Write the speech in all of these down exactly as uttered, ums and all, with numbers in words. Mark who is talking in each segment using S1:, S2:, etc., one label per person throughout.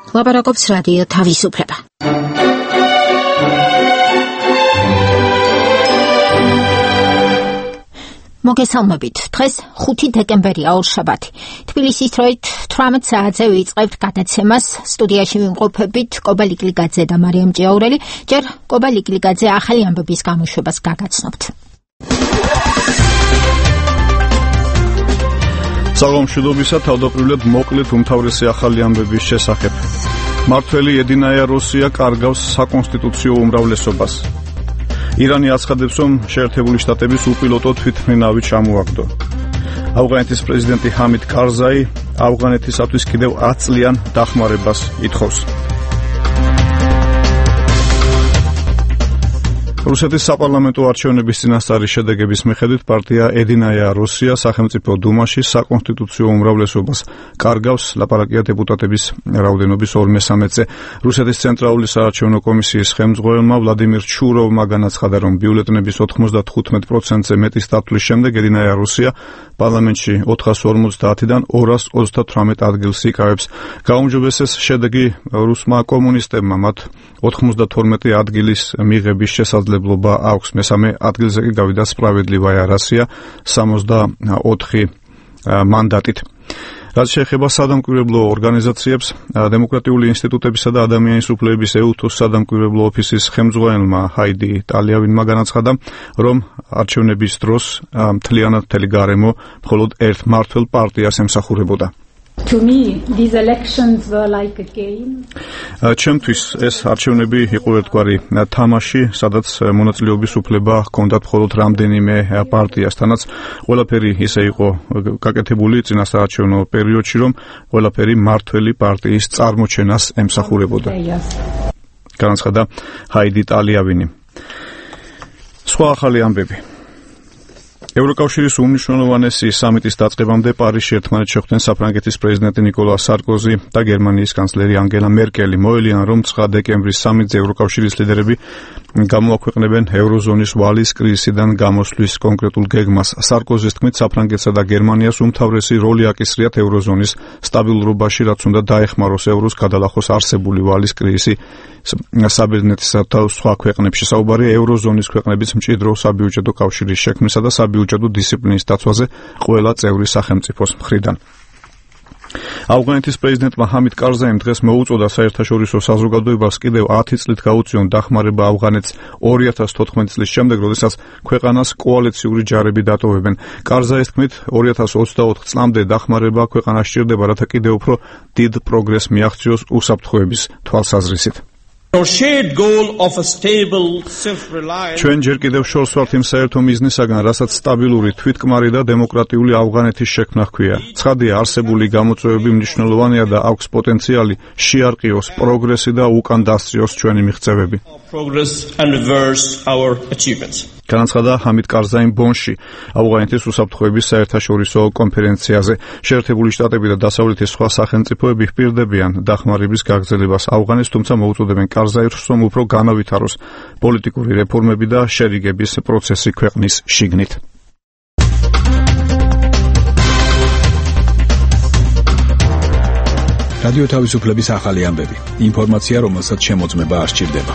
S1: ლაპარაკობს რადიო თავისუფლება. მოგესალმებით. დღეს ხუთი დეკემბერია, ორშაბათი. თბილისის დროით თვრამეტ საათზე ვიწყებთ გადაცემას. სტუდიაში ვიმყოფებით კობა ლიკლიგაძე და მარიამ ჭიაურელი. ჯერ კობა ლიკლიგაძე ახალი ამბების გამოშვებას გაგაცნობთ.
S2: საღამოშიდობისა თავდაპირველად მოკლედ უმთავრესი ახალი ამბების შესახებ. მართველი ედინაია როსია კარგავს საკონსტიტუციო უმრავლესობას. ირანი აცხადებს, რომ შეერთებული შტატების უპილოტო თვითმფრინავი ჩამოაგდო. ავღანეთის პრეზიდენტი ჰამიდ კარზაი ავღანეთისათვის კიდევ ათ წლიან დახმარებას ითხოვს. რუსეთის საპარლამენტო არჩევნების წინასწარი შედეგების მიხედვით პარტია ედინაია როსია სახელმწიფო დუმაში საკონსტიტუციო უმრავლესობას კარგავს. ლაპარაკია დეპუტატების რაოდენობის ორ მესამედზე. რუსეთის ცენტრალური საარჩევნო კომისიის ხელმძღვანელმა ვლადიმირ ჩუროვმა განაცხადა, რომ ბიულეტენების ოთხმოცდათხუთმეტ პროცენტზე მეტის დათვლის შემდეგ ედინაია როსია პარლამენტში ოთხას ორმოცდაათიდან ორას ოცდათვრამეტ ადგილს იკავებს. გაუმჯობესეს შედეგი რუსმა კომუნისტებმა, მათ ოთხმოცდათორმეტი ადგილის მიღების შესაძლებლობა აქვს. მესამე ადგილზე კი გავიდა სპრავედლივაია რუსია სამოცდაოთხი მანდატით. რაც შეეხება სადამკვირვებლო ორგანიზაციებს, დემოკრატიული ინსტიტუტებისა და ადამიანის უფლებების ეუთოს სადამკვირვებლო ოფისის ხელმძღვანელმა ჰაიდი ტალიავინმა განაცხადა, რომ არჩევნების დროს მთლიანად მთელი გარემო მხოლოდ ერთ მმართველ პარტიას ემსახურებოდა.
S3: To me, these elections were like a game.
S2: ჩემთვის ეს არჩევნები იყო ერთგვარი თამაში, სადაც მონაწილეობის უფლება ჰქონდათ მხოლოდ რამდენიმე პარტიასთანაც. ყველაფერი ისე იყო გაკეთებული წინასაარჩევნო პერიოდში, რომ ყველაფერი მმართველი პარტიის წარმოჩენას ემსახურებოდა. განაცხადა ჰაიდი ტალიავინი. სხვა ახალი ამბები. ევროკავშირის უმნიშვნელოვანესი სამიტის დაწყებამდე პარიზში ერთმანეთს შეხვდნენ საფრანგეთის პრეზიდენტი ნიკოლა სარკოზი და გერმანიის კანცლერი ანგელა მერკელი. მოელიან, რომ ცხრა დეკემბრის სამიტზე ევროკავშირის ლიდერები გამოაქვეყნებენ ევროზონის ვალის კრიზისიდან გამოსვლის კონკრეტულ გეგმას. სარკოზის თქმით, საფრანგეთსა და გერმანიას უმთავრესი როლი აკისრიათ ევროზონის სტაბილურობაში, რაც უნდა დაეხმაროს ევროს გადალახოს არსებული ვალის კრიზისი საბერძნეთისა და სხვა ქვეყნებში. საუბარია ევროზონის ქვეყნების მჭიდრო საბიუჯეტო კავშირის შექმნისა და საბიუჯეტო დისციპლინის დაცვაზე ყველა წევრი სახელმწიფოს მხრიდან. ავღანეთის პრეზიდენტმა ჰამიდ კარზაიმ დღეს მოუწოდა საერთაშორისო საზოგადოებას კიდევ ათი წლით გაუწიონ დახმარება ავღანეთს ორი ათას თოთხმეტი წლის შემდეგ, როდესაც ქვეყანას კოალიციური ჯარები დატოვებენ. კარზაის თქმით, ორი ათას ოცდაოთხ წლამდე დახმარება ქვეყანას სჭირდება, რათა კიდევ უფრო დიდ პროგრესს მიაღწიოს უსაფრთხოების თვალსაზრისით. ჩვენ ჯერ კიდევ შორს ვართ იმ საერთო მიზნისაგან, რასაც სტაბილური, თვითკმარი და დემოკრატიული ავღანეთის შექმნა ჰქვია. ცხადია, არსებული გამოწვევები მნიშვნელოვანია და აქვს პოტენციალი შეარყიოს პროგრესი და უკან დასწიოს ჩვენი მიღწევები. განაცხადა ჰამიდ კარზაიმ ბონში, ავღანეთის უსაფრთხოების საერთაშორისო კონფერენციაზე. შეერთებული შტატები და დასავლეთის სხვა სახელმწიფოები ჰპირდებიან დახმარების გაგრძელებას ავღანეთს, თუმცა მოუწოდებენ კარზაიმს, რომ უფრო განავითაროს პოლიტიკური რეფორმები და შერიგების პროცესი ქვეყნის შიგნით.
S4: რადიო თავისუფლების ახალი ამბები. ინფორმაცია, რომელსაც შემოწმება არ სჭირდება.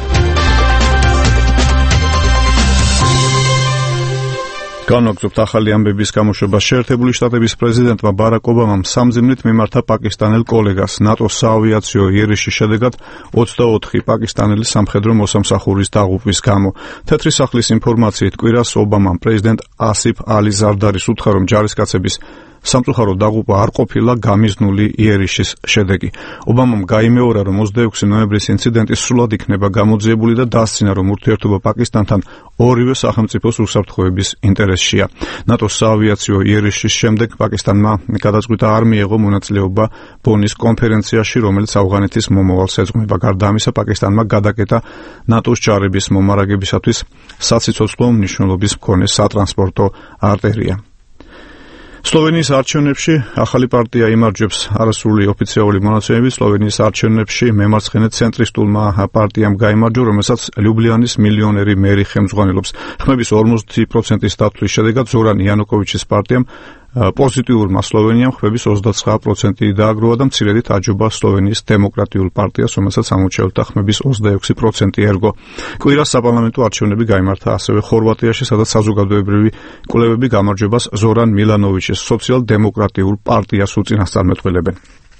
S2: განვაგრძობთ ახალი ამბების გამოშვებას. შეერთებული შტატების პრეზიდენტმა ბარაკ ობამამ სამძიმნით მიმართა პაკისტანელ კოლეგას. ნატოს საავიაციო იერიშის შედეგად ოცდაოთხი პაკისტანელი სამხედრო მოსამსახურის დაღუპვის გამო. თეთრი სახლის ინფორმაციით კვირას ობამამ პრეზიდენტ ასიფ ალი ზარდარის უთხრა, რომ ჯარისკაცების სამწუხარო დაღუპვა არ ყოფილა გამიზნული იერიშის შედეგი. ობამამ გაიმეორა, რომ ოცდაექვსი ნოემბრის ინციდენტი სრულად იქნება გამოძიებული და დასცინა, რომ ურთიერთობა პაკისტანთან ორივე სახელმწიფოს უსაფრთხოების ინტერესშია. ნატოს საავიაციო იერიშის შემდეგ პაკისტანმა გადაწყვიტა არ მიეღო მონაწილეობა ბონის კონფერენციაში, რომელიც ავღანეთის მომავალს ეძღვნება. გარდა ამისა, პაკისტანმა გადაკეტა ნატოს ჯარების მომარაგებისათვის საციცოცხლო მნიშვნელობის მქონე სატრანსპორტო არტერია. სლოვენიის არჩევნებში ახალი პარტია იმარჯვებს არასრული ოფიციალური მონაცემებით. სლოვენიის არჩევნებში მემარცხენე ცენტრისტულმა პარტიამ გაიმარჯვა, რომელსაც ლიუბლიანის მილიონერი მერი ხელმძღვანელობს. ხმების ორმოცდაათი პროცენტის დათვლის შედეგად ზორან იანუკოვიჩის პარტიამ პოზიტიურმა სლოვენიამ ხვების ოცდაცხრა პროცენტი დააგროვა და მცირედი დაჯობა სლოვენიის დემოკრატიულ პარტიას, რომელსაც ამორჩეულთა ხმების ოცდაექვსი პროცენტი ერგო. კვირას საპარლამენტო არჩევნები გაიმართა ასევე ხორვატიაში, სადაც საზოგადოებრივი კვლევები გამარჯვებას ზორან მილანოვიჩის სოციალ-დემოკრატიულ პარტიას უწინასწარმეტყველებენ.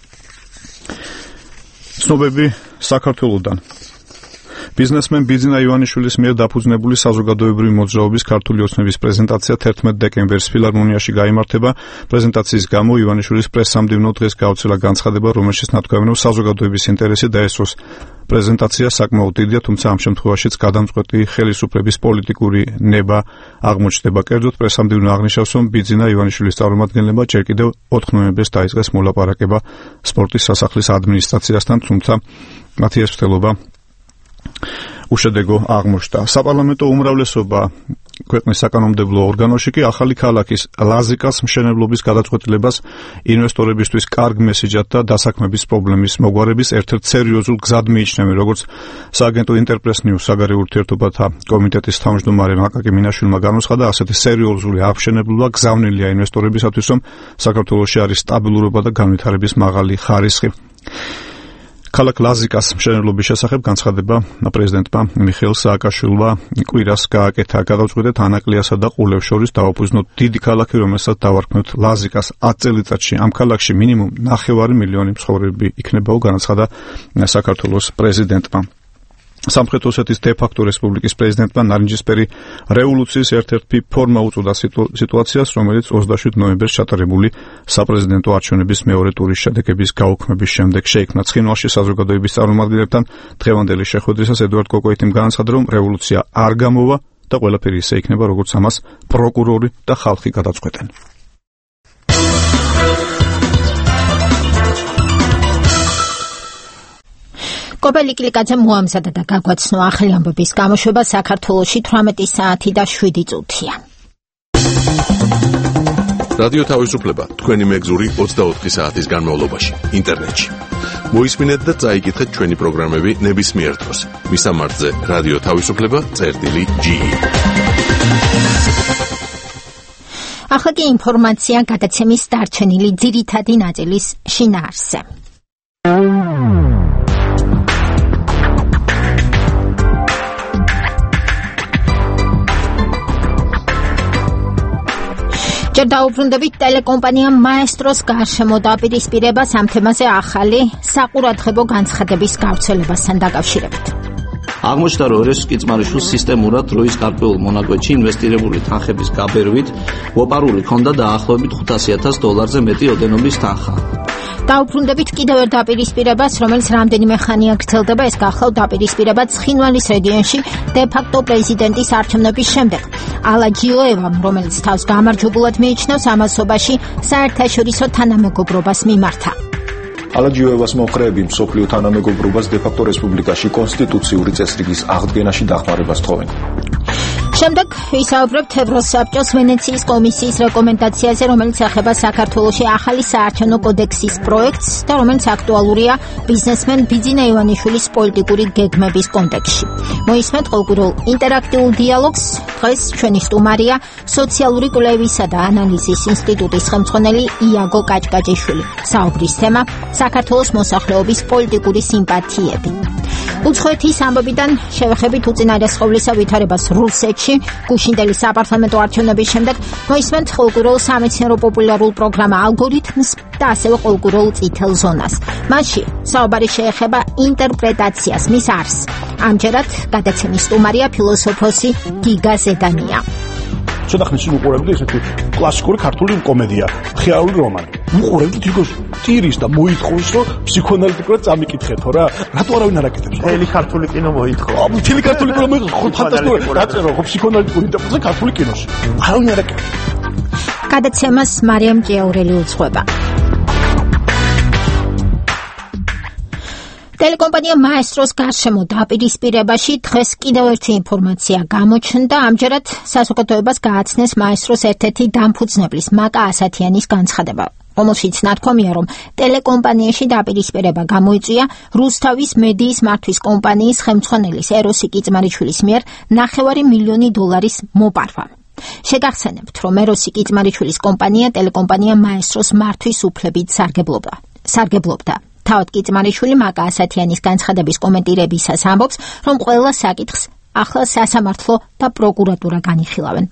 S2: ცნობები საქართველოდან. ბიზნესმენ ბიძინა ივანიშვილის მიერ დაფუძნებული საზოგადოებრივი მოძრაობის ქართული ოცნების პრეზენტაცია თერთმეტ დეკემბერს ფილარმონიაში გაიმართება. პრეზენტაციის გამო ივანიშვილის პრესსამდივნო დღეს გაუცელა განცხადება, რომელშიც ნათქვამია საზოგადოების ინტერესი დაესწროს. პრეზენტაცია საკმაოდ დიდია, თუმცა ამ შემთხვევაშიც გადამწყვეტი ხელისუფლების პოლიტიკური ნება აღმოჩნდება. კერძოდ პრესსამდივნო აღნიშნავს, რომ ბიძინა ივანიშვილის წარმომადგენლებმა ჯერ კიდევ ოთხ ნოემბერს დაიწყეს მოლაპარაკება სპორტის სასახლის ადმინისტრაციასთან, თუმცა მათი ეს მცდელობა უშედეგო აღმოჩნდა. საპარლამენტო უმრავლესობა ქვეყნის საკანონმდებლო ორგანოში კი ახალი ქალაქის ლაზიკას მშენებლობის გადაწყვეტილებას ინვესტორებისთვის კარგ მესიჯად და დასაქმების პრობლემის მოგვარების ერთ-ერთ სერიოზულ გზად მიიჩნევენ, როგორც სააგენტო ინტერპრეს ნიუს საგარეო ურთიერთობათა კომიტეტის თავმჯდომარე მაკაკი მინაშვილმა განუცხადა, ასეთი სერიოზული აღმშენებლობა გზავნილია ინვესტორებისათვის, რომ საქართველოში არის სტაბილურობა და განვითარების მაღალი ხარისხი. ქალაქ ლაზიკას მშენებლობის შესახებ განცხადება პრეზიდენტმა მიხეილ სააკაშვილმა კვირას გააკეთა. გადავწყვეტეთ ანაკლიასა და ყულევს შორის დავაფუძნოთ დიდი ქალაქი, რომელსაც დავარქმევთ ლაზიკას ათ წელიწადში. ამ ქალაქში მინიმუმ ნახევარი მილიონი მცხოვრები იქნებაო, განაცხადა საქართველოს პრეზიდენტმა. სამხრეთ ოსეთის დე-ფაქტო რესპუბლიკის პრეზიდენტმა ნარინჯისფერი რევოლუციის ერთ-ერთი ფორმა უწოდა სიტუაციას, რომელიც ოცდაშვიდ ნოემბერს ჩატარებული საპრეზიდენტო არჩევნების მეორე ტურის შედეგების გაუქმების შემდეგ შეიქმნა. ცხინვალში საზოგადოების წარმომადგენლებთან დღევანდელი შეხვედრისას ედუარდ კოკოიტიმ განაცხადა, რომ რევოლუცია არ გამოვა და ყველაფერი ისე იქნება, როგორც ამას პროკურორი და ხალხი გადაწყვეტენ.
S1: კობელი კლიკაძე მოამზადა და გაგვაცნო ახალი ამბების გამოშვება საქართველოში თვრამეტი საათი და შვიდი წუთია.
S5: რადიო თავისუფლება თქვენი მეგზური ოცდაოთხი საათის განმავლობაში ინტერნეტში. მოისმინეთ და წაიკითხეთ ჩვენი პროგრამები ნებისმიერ დროს. მისამართზე რადიო თავისუფლება წერტილი ჯი.
S1: ახლა კი ინფორმაცია გადაცემის დარჩენილი ძირითადი ნაწილის შინაარსზე. ჯერ დაუბრუნდებით ტელეკომპანია მაესტროს გარშემო დაპირისპირებას ამ თემაზე ახალი საყურადღებო განცხადების გავრცელებასთან დაკავშირებით.
S6: აღმოჩნდა, რომ ეროს კიწმარიშვილს სისტემურად დროის გარკვეულ მონაკვეთში ინვესტირებული თანხების გაბერვით მოპარული ჰქონდა დაახლოებით ხუთასი ათას დოლარზე მეტი ოდენობის თანხა.
S1: დაუბრუნდებით კიდევ ერთ დაპირისპირებას, რომელიც რამდენიმე ხანია გრძელდება. ეს გახლავთ დაპირისპირება ცხინვალის რეგიონში დე-ფაქტო პრეზიდენტის არჩევნების შემდეგ. ალა ჯილოევამ, რომელიც თავს გამარჯვებულად მიიჩნევს, ამასობაში საერთაშორისო თანამეგობრობას მიმართა.
S7: ალა ჯილოევას მომხრეები მსოფლიო თანამეგობრობას დე-ფაქტო რესპუბლიკაში კონსტიტუციური წესრიგის აღდგენაში დახმარებას თხოვენ. შემდეგ ვისაუბრებთ ევროსაბჭოს ვენეციის კომისიის რეკომენდაციაზე, რომელიც ეხება საქართველოში ახალი საარჩევნო კოდექსის პროექტს და რომელიც აქტუალურია ბიზნესმენ ბიძინა ივანიშვილის პოლიტიკური გეგმების კონტექსტში. მოისმენთ ყოველკვირეულ ინტერაქტიულ დიალოგს. დღეს ჩვენი სტუმარია სოციალური კვლევისა და ანალიზის ინსტიტუტის ხელმძღვანელი იაგო კაჭკაჭიშვილი. საუბრის თემა საქართველოს მოსახლეობის პოლიტიკური სიმპათიები. უცხოეთის ამბებიდან შევეხებით უწინარესყოვლისა ვითარებას რუსეთში. გუშინდელი საპარლამენტო არჩევნების შემდეგ მოისმენთ ყოველკვირეულ სამეცნიერო პოპულარულ პროგრამა ალგორითმს და ასევე ყოველკვირეულ წითელ ზონას. მასში საუბარი შეეხება ინტერპრეტაციას, მის არსს. ამჯერად გადაცემის სტუმარია ფილოსოფოსი გიგა ზედანია.
S8: ცოტა ხნის წინ უყურებდი ესეთი კლასიკური ქართული კომედია, ხიარული რომანი. უყურებდი თითქოს ტირის და მოითხოვს, რომ ფსიქოანალიტიკურად წამიკითხეთო რა. რატო არავინ არ აკეთებს?
S9: მთელი ქართული კინო მოითხოვ.
S8: აა, მთელი ქართული კინო მოითხოვ. ხო, ფანტასტიკური. დაწერო ხო ფსიქოანალიტიკური ინტერპრეტაცია ქართული კინოში. არავინ არ აკეთებს.
S1: გადაცემას მარიამ ჭიაურელი უძღვება. ტელეკომპანია მაესტროს გარშემო დაპირისპირებაში დღეს კიდევ ერთი ინფორმაცია გამოჩნდა. ამჯერად საზოგადოებას გააცნეს მაესტროს ერთ-ერთი დამფუძნებლის მაკა ასათიანის განცხადება, რომელშიც ნათქვამია, რომ ტელეკომპანიაში დაპირისპირება გამოიწვია რუსთავის მედიის მართვის კომპანიის ხელმძღვანელის ეროსი კიწმარიშვილის მიერ ნახევარი მილიონი დოლარის მოპარვა. შეგახსენებთ, რომ ეროსი კიწმარიშვილის კომპანია ტელეკომპანია მაესტროს მართვის უფლებით სარგებლობდა. სარგებლობდა. თავად კიწმარიშვილი მაკა ასათიანის განცხადების კომენტირებისას ამბობს, რომ ყველა საკითხს ახლა სასამართლო და პროკურატურა განიხილავენ.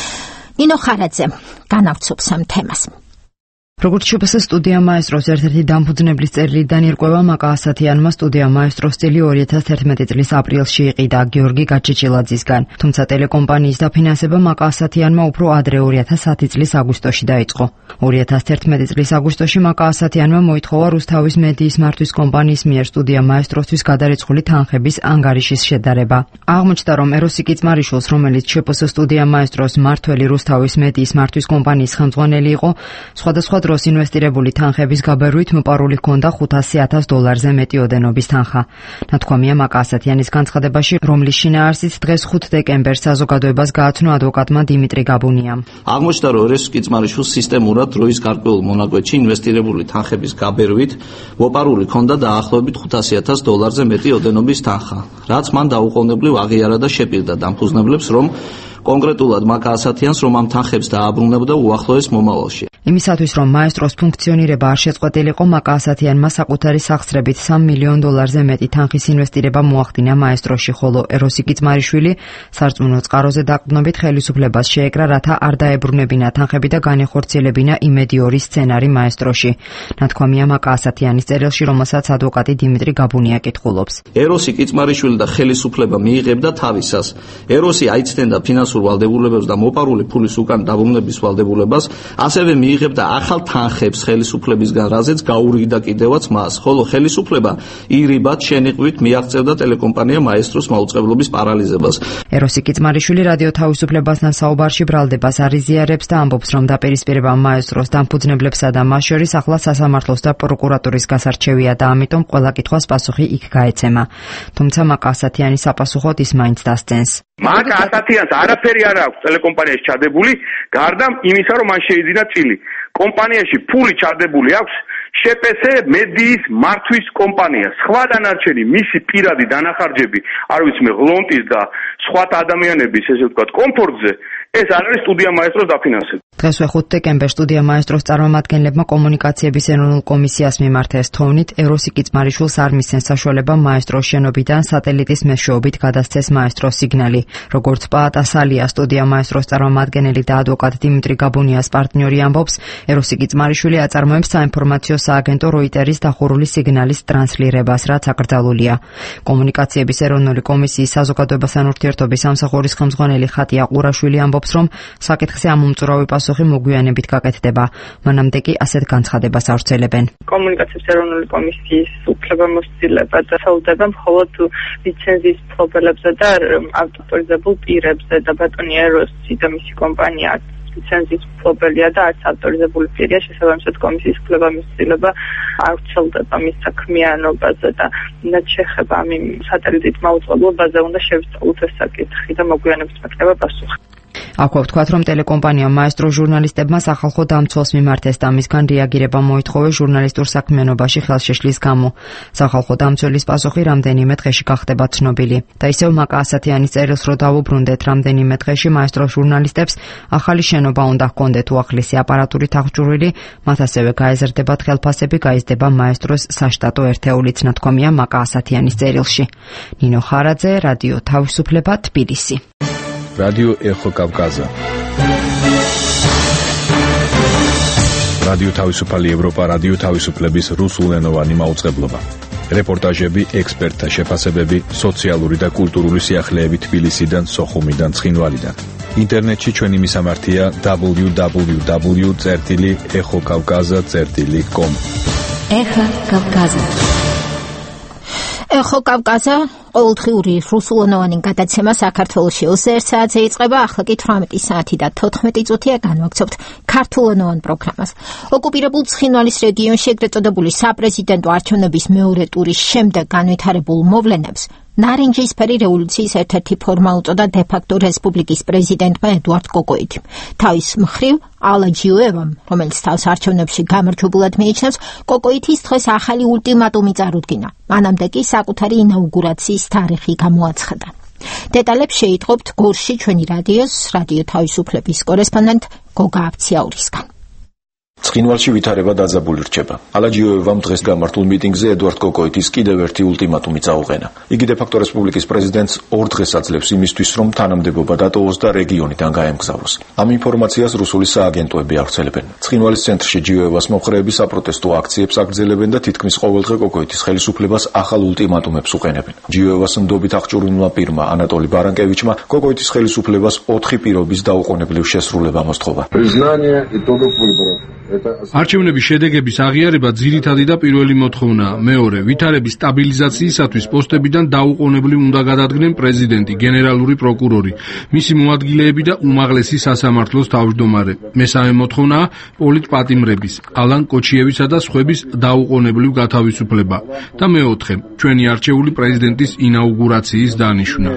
S1: ნინო ხარაძე განავრცობს ამ თემას.
S9: როგორც შპს სტუდია მაესტროს ერთ-ერთი დამფუძნებლის წერილიდან ირკვევა, მაკა ასათიანმა სტუდია მაესტროს წილი ორი ათას თერთმეტი წლის აპრილში იყიდა გიორგი გაჩეჩილაძისგან, თუმცა ტელეკომპანიის დაფინანსება მაკა ასათიანმა უფრო ადრე ორი ათას ათი წლის აგვისტოში დაიწყო. ორი ათას თერთმეტი წლის აგვისტოში მაკა ასათიანმა მოითხოვა რუსთავის მედიის მართვის კომპანიის მიერ სტუდია მაესტროსთვის გადარიცხული თანხების ანგარიშის შედარება. აღმოჩნდა, რომ ეროსი კიწმარიშვილს, რომელიც შპს სტუდია მაესტროს მმართველი რუსთავის მედიის მართვის კომპანიის ხელმძღვანელი იყო, სხვადასხვა დროს ინვესტირებული თანხების გაბერვით მოპარული ჰქონდა ხუთასი ათას დოლარზე მეტი ოდენობის თანხა. ნათქვამია მაკა ასათიანის განცხადებაში, რომლის შინაარსით დღეს ხუთი დეკემბერს საზოგადოებას გააცნო ადვოკატმა დიმიტრი გაბუნიამ.
S6: აღმოჩნდა, რომ ეროსი კიწმარიშვილს სისტემურად დროის გარკვეულ მონაკვეთში ინვესტირებული თანხების გაბერვით მოპარული ჰქონდა დაახლოებით ხუთასი ათას დოლარზე მეტი ოდენობის თანხა, რაც მან დაუყოვნებლივ აღიარა და შეპირდა დამფუძნებლებს, რომ კონკრეტულად მაკა ასათიანს რომ ამ თანხებს დააბრუნებდა უახლოეს მომავალში.
S9: იმისათვის, რომ მაესტროს ფუნქციონირება არ შეწყვეტილიყო, მაკა ასათიანმა საკუთარი სახსრებით სამ მილიონ დოლარზე მეტი თანხის ინვესტირება მოახდინა მაესტროში, ხოლო ეროსი კიწმარიშვილი სარწმუნო წყაროზე დაყრდნობით ხელისუფლებას შეეკრა, რათა არ დაებრუნებინა თანხები და განეხორციელებინა იმედიორი სცენარი მაესტროში. ნათქვამია მაკა ასათიანის წერილში, რომელსაც ადვოკატი დიმიტრი გაბუნია კითხულობს.
S6: ეროსი კიწმარიშვილი და ხელისუფლება მიიღებდა თავისას. ეროსი აიცნობდა ფინანსურ ვალდებულებებს და მოპარული ფულის უკან დაბრუნების ვალდებულებას, ასევე მიიღებდა ახალ თანხებს ხელისუფლებისგან, რაზეც გაურიგდა კიდევაც მას, ხოლო ხელისუფლება ირიბად შენიღვით მიაღწევდა ტელეკომპანია მაესტროს მაუწყებლობის პარალიზებას.
S9: ეროსი კიწმარიშვილი რადიო თავისუფლებასთან საუბარში ბრალდებას არიზიარებს და ამბობს, რომ დაპირისპირება მაესტროს დამფუძნებლებსა და მას შორის ახლა სასამართლოს და პროკურატურის გასარჩევია და ამიტომ ყველა კითხვას პასუხი იქ გაეცემა. თუმცა მაკა ასათიანის საპასუხოდ ის მაინც დასცენს.
S10: მაკა ასათიანს არაფერი არ აქვს ტელეკომპანიაში ჩადებული, გარდა იმისა, რომ მან შეიძინა წილი. კომპანიაში ფული ჩადებული აქვს შპს მედიის მართვის კომპანია. სხვა დანარჩენი მისი პირადი დანახარჯები, არ ვიცი მე, ღლონტის და სხვა ადამიანების, ესე ვთქვათ, კომფორტზე, ეს არ არის სტუდია მაესტროს დაფინანსება.
S9: დღესვე ხუთი დეკემბერს სტუდია მაესტროს წარმომადგენლებმა კომუნიკაციების ეროვნულ კომისიას მიმართეს თოვნით, ეროსი კიწმარიშვილს არ მისცეს საშუალება მაესტროს შენობიდან სატელიტის მეშვეობით გადასცეს მაესტროს სიგნალი. როგორც პაატა სალია სტუდია მაესტროს წარმომადგენელი და ადვოკატ დიმიტრი გაბუნიას პარტნიორი ამბობს, ეროსი კიწმარიშვილი აწარმოებს საინფორმაციო სააგენტო როიტერის დახურული სიგნალის ტრანსლირებას, რაც აკრძალულია. კომუნიკაციების ეროვნული კომისიის საზოგადოებასთან ურთიერთობის სამსახურის ხელმძღვანელი ხატია ყურაშვილი ამბობს, რომ საკითხზე ამომწურავი პასუხი მოგვიანებით გაკეთდება. მანამდე კი ასეთ განცხადებას ავრცელებენ.
S11: კომუნიკაციების ეროვნული კომისიის უფლებამოსილება დასაუდება მხოლოდ ლიცენზიის მფლობელებზე და ავტორიზებულ პირებზე და ბატონი ეროსი და მისი კომპანია ლიცენზიის მფლობელია და არც ავტორიზებული პირია, შესაბამისად კომისიის უფლებამოსილება არ ვრცელდება მის საქმიანობაზე და რაც შეეხება ამ სატელიტით მაუწყებლობაზე უნდა შევისწავლოთ ეს საკითხი და მოგვიანებით მეკნება პასუხი.
S9: აქვე ვთქვათ, რომ ტელეკომპანია მაესტრო ჟურნალისტებმა სახალხო დამცველს მიმართეს და მისგან რეაგირება მოითხოვეს ჟურნალისტურ საქმიანობაში ხელშეშლის გამო. სახალხო დამცველის პასუხი რამდენიმე დღეში გახდება ცნობილი. და ისევ მაკა ასათიანის წერილს რო დავუბრუნდეთ, რამდენიმე დღეში მაესტრო ჟურნალისტებს ახალი შენობა უნდა ჰქონდეთ უახლესი აპარატურით აღჭურვილი, მათ ასევე გაეზრდებათ ხელფასები, გაიზრდება მაესტროს საშტატო ერთეულიც, ნათქვამია მაკა ასათიანის წერილში. ნინო ხარაძე, რადიო თავისუფლება, თბილისი.
S4: რადიო ეხო კავკაზა. რადიო თავისუფალი ევროპა, რადიო თავისუფლების რუსულენოვანი მაუწყებლობა. რეპორტაჟები, ექსპერტთა შეფასებები, სოციალური და კულტურული სიახლეები თბილისიდან, სოხუმიდან, ცხინვალიდან. ინტერნეტში ჩვენი მისამართია დაბლიუ დაბლიუ დაბლიუ წერტილი ეხო კავკაზა წერტილი კომ.
S1: ეხო კავკაზა. ეხო კავკაზა ყოველდღიური რუსულენოვანი გადაცემა საქართველოში ოცი ერთ საათზე იწყება, ახლა კი თვრამეტი საათი და თოთხმეტი წუთია განვაგრძობთ ქართულენოვან პროგრამას. ოკუპირებულ ცხინვალის რეგიონში ეგრეთ წოდებული საპრეზიდენტო არჩევნების მეორე ტურის შემდეგ განვითარებულ მოვლენებს ნარინჯისფერი რევოლუციის ერთ-ერთი ფორმა უწოდა დე-ფაქტო რესპუბლიკის პრეზიდენტმა ედუარდ კოკოიძემ. თავის მხრივ ალაჯიოევამ, რომელიც თავს არჩევნებში გამარჯვებულად მიიჩნევს, კოკოიძის დღეს ახალი ულტიმატუმი წარუდგინა. მანამდე კი საკუთარი ინაუგურაციის თარიღი გამოაცხადა. დეტალებს შეიტყობთ გორში ჩვენი რადიოს რადიო თავისუფლების კორესპონდენტ გოგა აფციაურისგან.
S7: ცხინვალში ვითარება დაძაბული რჩება. ალაჯიოევამ დღეს გამართულ მიტინგზე ედვარდ კოკოიტის კიდევ ერთი ულტიმატუმი წაუყენა. იგი დე-ფაქტო რესპუბლიკის პრეზიდენტს ორ დღეს აძლევს იმისთვის, რომ თანამდებობა დატოვოს და რეგიონიდან გაემგზავროს. ამ ინფორმაციას რუსული სააგენტოები ავრცელებენ. ცხინვალის ცენტრში ჯიოევას მომხრეები საპროტესტო აქციებს აგრძელებენ და თითქმის ყოველდღე კოკოიტის ხელისუფლებას ახალ ულტიმატუმებს უყენებენ. ჯიოევას ნდობით აღჭურვილმა პირმა ანატოლი ბარანკევიჩმა კოკოიტის ხელისუფლებას ოთხი პირობის დაუყოვნებლივ შესრულება მოსთხოვა.
S12: არჩევნების შედეგების აღიარება ძირითადი და პირველი მოთხოვნაა. მეორე, ვითარების სტაბილიზაციისათვის პოსტებიდან დაუყოვნებლივ უნდა გადადგნენ პრეზიდენტი, გენერალური პროკურორი, მისი მოადგილეები და უმაღლესი სასამართლოს თავმჯდომარე. მესამე მოთხოვნაა პოლიტპატიმრების, ალან კოჩიევისა და სხვების დაუყოვნებლივ გათავისუფლება. და მეოთხე, ჩვენი არჩეული პრეზიდენტის ინაუგურაციის დანიშვნა.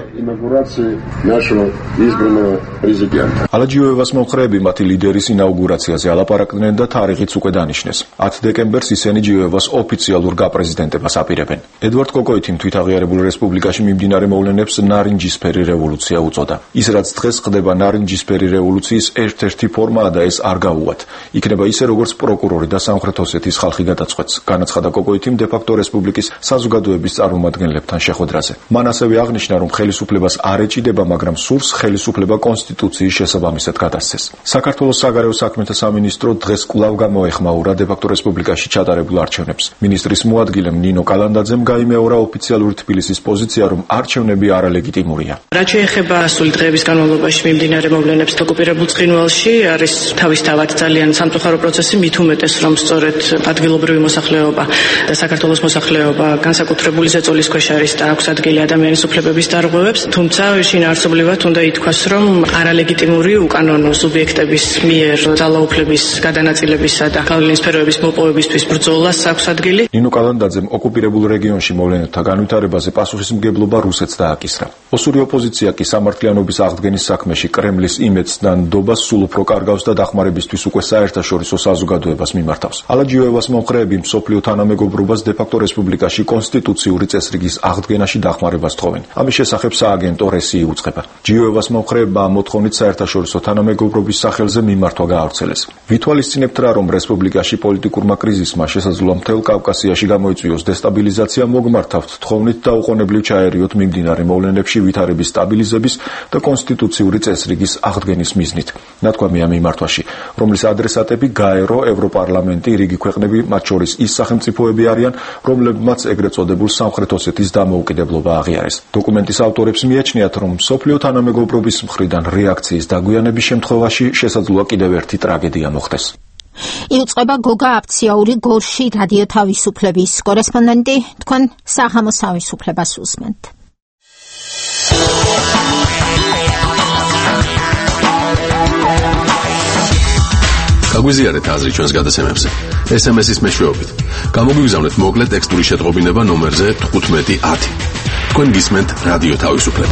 S7: ალაჯიოევას მომხრეები მათი ლიდერის ინაუგურაციაზე ალაპარაკდნენ და თარიღიც უკვე დანიშნეს. ათი დეკემბერს ისინი ჯიოევას ოფიციალურ გაპრეზიდენტებას აპირებენ. ედვარდ კოკოიტიმ თვითაღიარებულ რესპუბლიკაში მიმდინარე მოვლენებს ნარინჯისფერი რევოლუცია უწოდა. ის რაც დღეს ხდება ნარინჯისფერი რევოლუციის ერთ-ერთი ფორმაა და ეს არ გაუვათ. იქნება ისე როგორც პროკურორი და სამხრეთ ოსეთის ხალხი გადაწყვეტს, განაცხადა კოკოიტიმ დე-ფაქტო რესპუბლიკის საზოგადოების წარმომადგენლებთან შეხვედრაზე. მან ასევე აღნიშნა, რომ ხელისუფლებას არ ეჭიდება, მაგრამ სურს ხელისუფლება კონსტიტუციის შესაბამისად გადასცეს. საქართველოს საგარეო საქმეთა სამინისტრო დღეს კვლავ გამოეხმაურა დე-ფაქტო რესპუბლიკაში ჩატარებულ არჩევნებს. მინისტრის მოადგილემ ნინო კალანდაძემ გაიმეორა ოფიციალური თბილისის პოზიცია, რომ არჩევნები არალეგიტიმურია.
S13: რაც შეეხება სული დღეების განმავლობაში მიმდინარე მოვლენებს ოკუპირებულ ცხინვალში, არის თავისთავად ძალიან სამწუხარო პროცესი, მით უმეტეს, რომ სწორედ ადგილობრივი მოსახლეობა და საქართველოს მოსახლეობა განსაკუთრებული ზეწოლის ქვეშ არის და აქვს ადგილი ადამიანის უფლებების დარღვევებს, თუმცა შინაარსობრივად უნდა ითქვას, რომ არალეგიტიმური უკანონო სუბიექტების მიერ ძალაუფლების განაწილებისა და გავლენის სფეროების მოპოვებისთვის ბრძოლას აქვს ადგილი.
S7: ნინო კალანდაძემ ოკუპირებულ რეგიონში მოვლენათა განვითარებაზე პასუხისმგებლობა რუსეთს დააკისრა. ოსური ოპოზიცია კი სამართლიანობის აღდგენის საქმეში კრემლის იმედს და ნდობას სულ უფრო კარგავს და დახმარებისთვის უკვე საერთაშორისო საზოგადოებას მიმართავს. ალაჯიოევას მომხრეები მსოფლიო თანამეგობრობას დე-ფაქტო რესპუბლიკაში კონსტიტუციური წესრიგის აღდგენაში დახმარებას თხოვენ. ამის შესახებ სააგენტო რესი იუწყება. ჯიოევას მომხრეებმა მოთხოვნით საერთაშორისო თანამეგობრობის სახელზე მიმართვა გაავრცელეს. ვითვალისწინებთ რა, რომ რესპუბლიკაში პოლიტიკურმა კრიზისმა შესაძლოა მთელ კავკასიაში გამოიწვიოს დესტაბილიზაცია, მოგმართავთ თხოვნით და უყოვნებლივ ჩაერიოთ მიმდინარე მოვლენებში ვითარების სტაბილიზების და კონსტიტუციური წესრიგის აღდგენის მიზნით. ნათქვამია მიმართვაში, რომლის ადრესატები გაერო, ევროპარლამენტი, რიგი ქვეყნები, მათ შორის ის სახელმწიფოები არიან, რომლებმაც ეგრეთ წოდებულ სამხრეთ ოსეთის დამოუკიდებლობა აღიარეს. დოკუმენტის ავტორებს მიაჩნიათ, რომ მსოფლიო თანამეგობრობის მხრიდან რეაქციის დაგვიანების შემთხვევაში შესაძლოა კიდევ ერთი ტრაგედია მოხდეს.
S1: იუწყება გოგა აფციაური გორში რადიო თავისუფლების კორესპონდენტი, თქვენ საღამოს თავისუფლებას უსმენთ.
S5: გაგვიზიარეთ აზრი ჩვენს გადაცემებზე. ეს ემ ეს-ის მეშვეობით. გამოგვიგზავნეთ მოკლე ტექსტური შეტყობინება ნომერზე თხუთმეტი ათი. თქვენ გისმენთ რადიო თავისუფლება.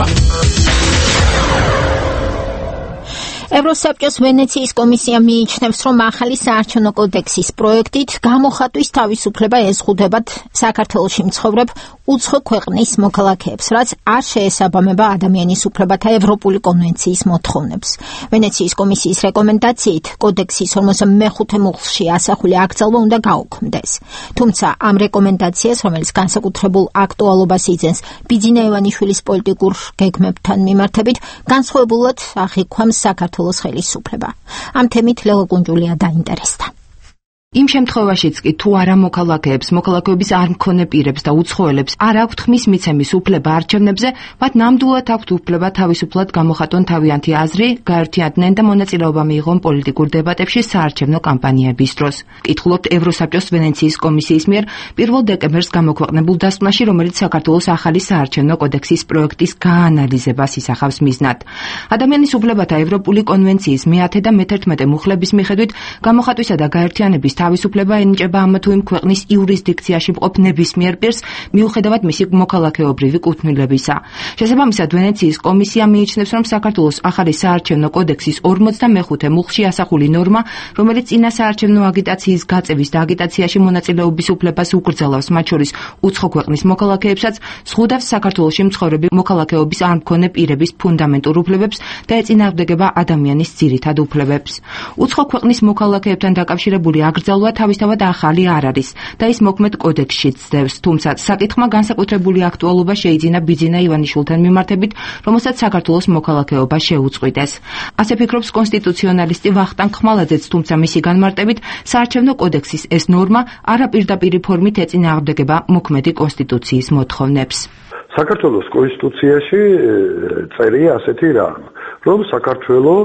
S1: ევროსაბჭოს ვენეციის კომისია მიიჩნევს, რომ ახალი საარჩევნო კოდექსის პროექტით გამოხატვის თავისუფლება ეზღუდებათ საქართველოში მცხოვრებ უცხო ქვეყნის მოქალაქეებს, რაც არ შეესაბამება ადამიანის უფლებათა ევროპული კონვენციის მოთხოვნებს. ვენეციის კომისიის რეკომენდაციით კოდექსის ორმოცდამეხუთე მუხლში ასახული აკრძალვა უნდა გაუქმდეს. თუმცა ამ რეკომენდაციას, რომელიც განსაკუთრებულ აქტუალობას იძენს ბიძინა ივანიშვილის პოლიტიკურ გეგმებთან მიმართებით, განსხვავებულად აღიქვამს საქართველოს ხელისუფლება. ამ თემით ლელა კუნჯულია დაინტერესდა.
S9: იმ შემთხვევაშიც კი თუ არა მოქალაქეებს, მოქალაქეობის არ მქონე პირებს და უცხოელებს არ აქვთ ხმის მიცემის უფლება არჩევნებზე, მათ ნამდვილად აქვთ უფლება თავისუფლად გამოხატონ თავიანთი აზრი, გაერთიანდნენ და მონაწილეობა მიიღონ პოლიტიკურ დებატებში საარჩევნო კამპანიების დროს. კითხულობთ ევროსაბჭოს ვენეციის კომისიის მიერ პირველ დეკემბერს გამოქვეყნებულ დასკვნაში, რომელიც საქართველოს ახალი საარჩევნო კოდექსის პროექტის გაანალიზებას ისახავს მიზნად. ადამიანის უფლებათა ევროპული კონვენციის მეათე და მეთერთმეტე მუხლების მიხედვით გამოხატვისა და გაერთიანების თავისუფლება ენიჭება ამა თუ იმ ქვეყნის იურისდიქციაში მყოფ ნებისმიერ პირს, მიუხედავად მისი მოქალაქეობრივი კუთვნილებისა. შესაბამისად, ვენეციის კომისია მიიჩნევს, რომ საქართველოს ახალი საარჩევნო კოდექსის ორმოცდამეხუთე მუხლში ასახული ნორმა, რომელიც წინა საარჩევნო აგიტაციის გაწევის და აგიტაციაში მონაწილეობის უფლებას უკრძალავს, მათ შორის უცხო ქვეყნის მოქალაქეებსაც, ზღუდავს საქართველოში მცხოვრები მოქალაქეობის არ მქონე პირების ფუნდამენტურ უფლებებს და ეწინააღმდეგება ადამიანის ძირითად უფლებებს. უცხო ქვეყნის მოქალაქეებთან დაკავშირებული აკრძალვა თავისთავად ახალი არ არის და ის მოქმედ კოდექსში ცდებს, თუმცა საკითხმა განსაკუთრებული აქტუალობა შეიძინა ბიძინა ივანიშვილთან მიმართებით, რომელსაც საქართველოს მოქალაქეობა შეუწყვიტეს. ასე ფიქრობს კონსტიტუციონალისტი ვახტანგ ხმალაძეც, თუმცა მისი განმარტებით, საარჩევნო კოდექსის ეს ნორმა არაპირდაპირი ფორმით ეწინააღმდეგება მოქმედი კონსტიტუციის მოთხოვნებს.
S14: საქართველოს კონსტიტუციაში წერია ასეთი რამ, რომ საქართველო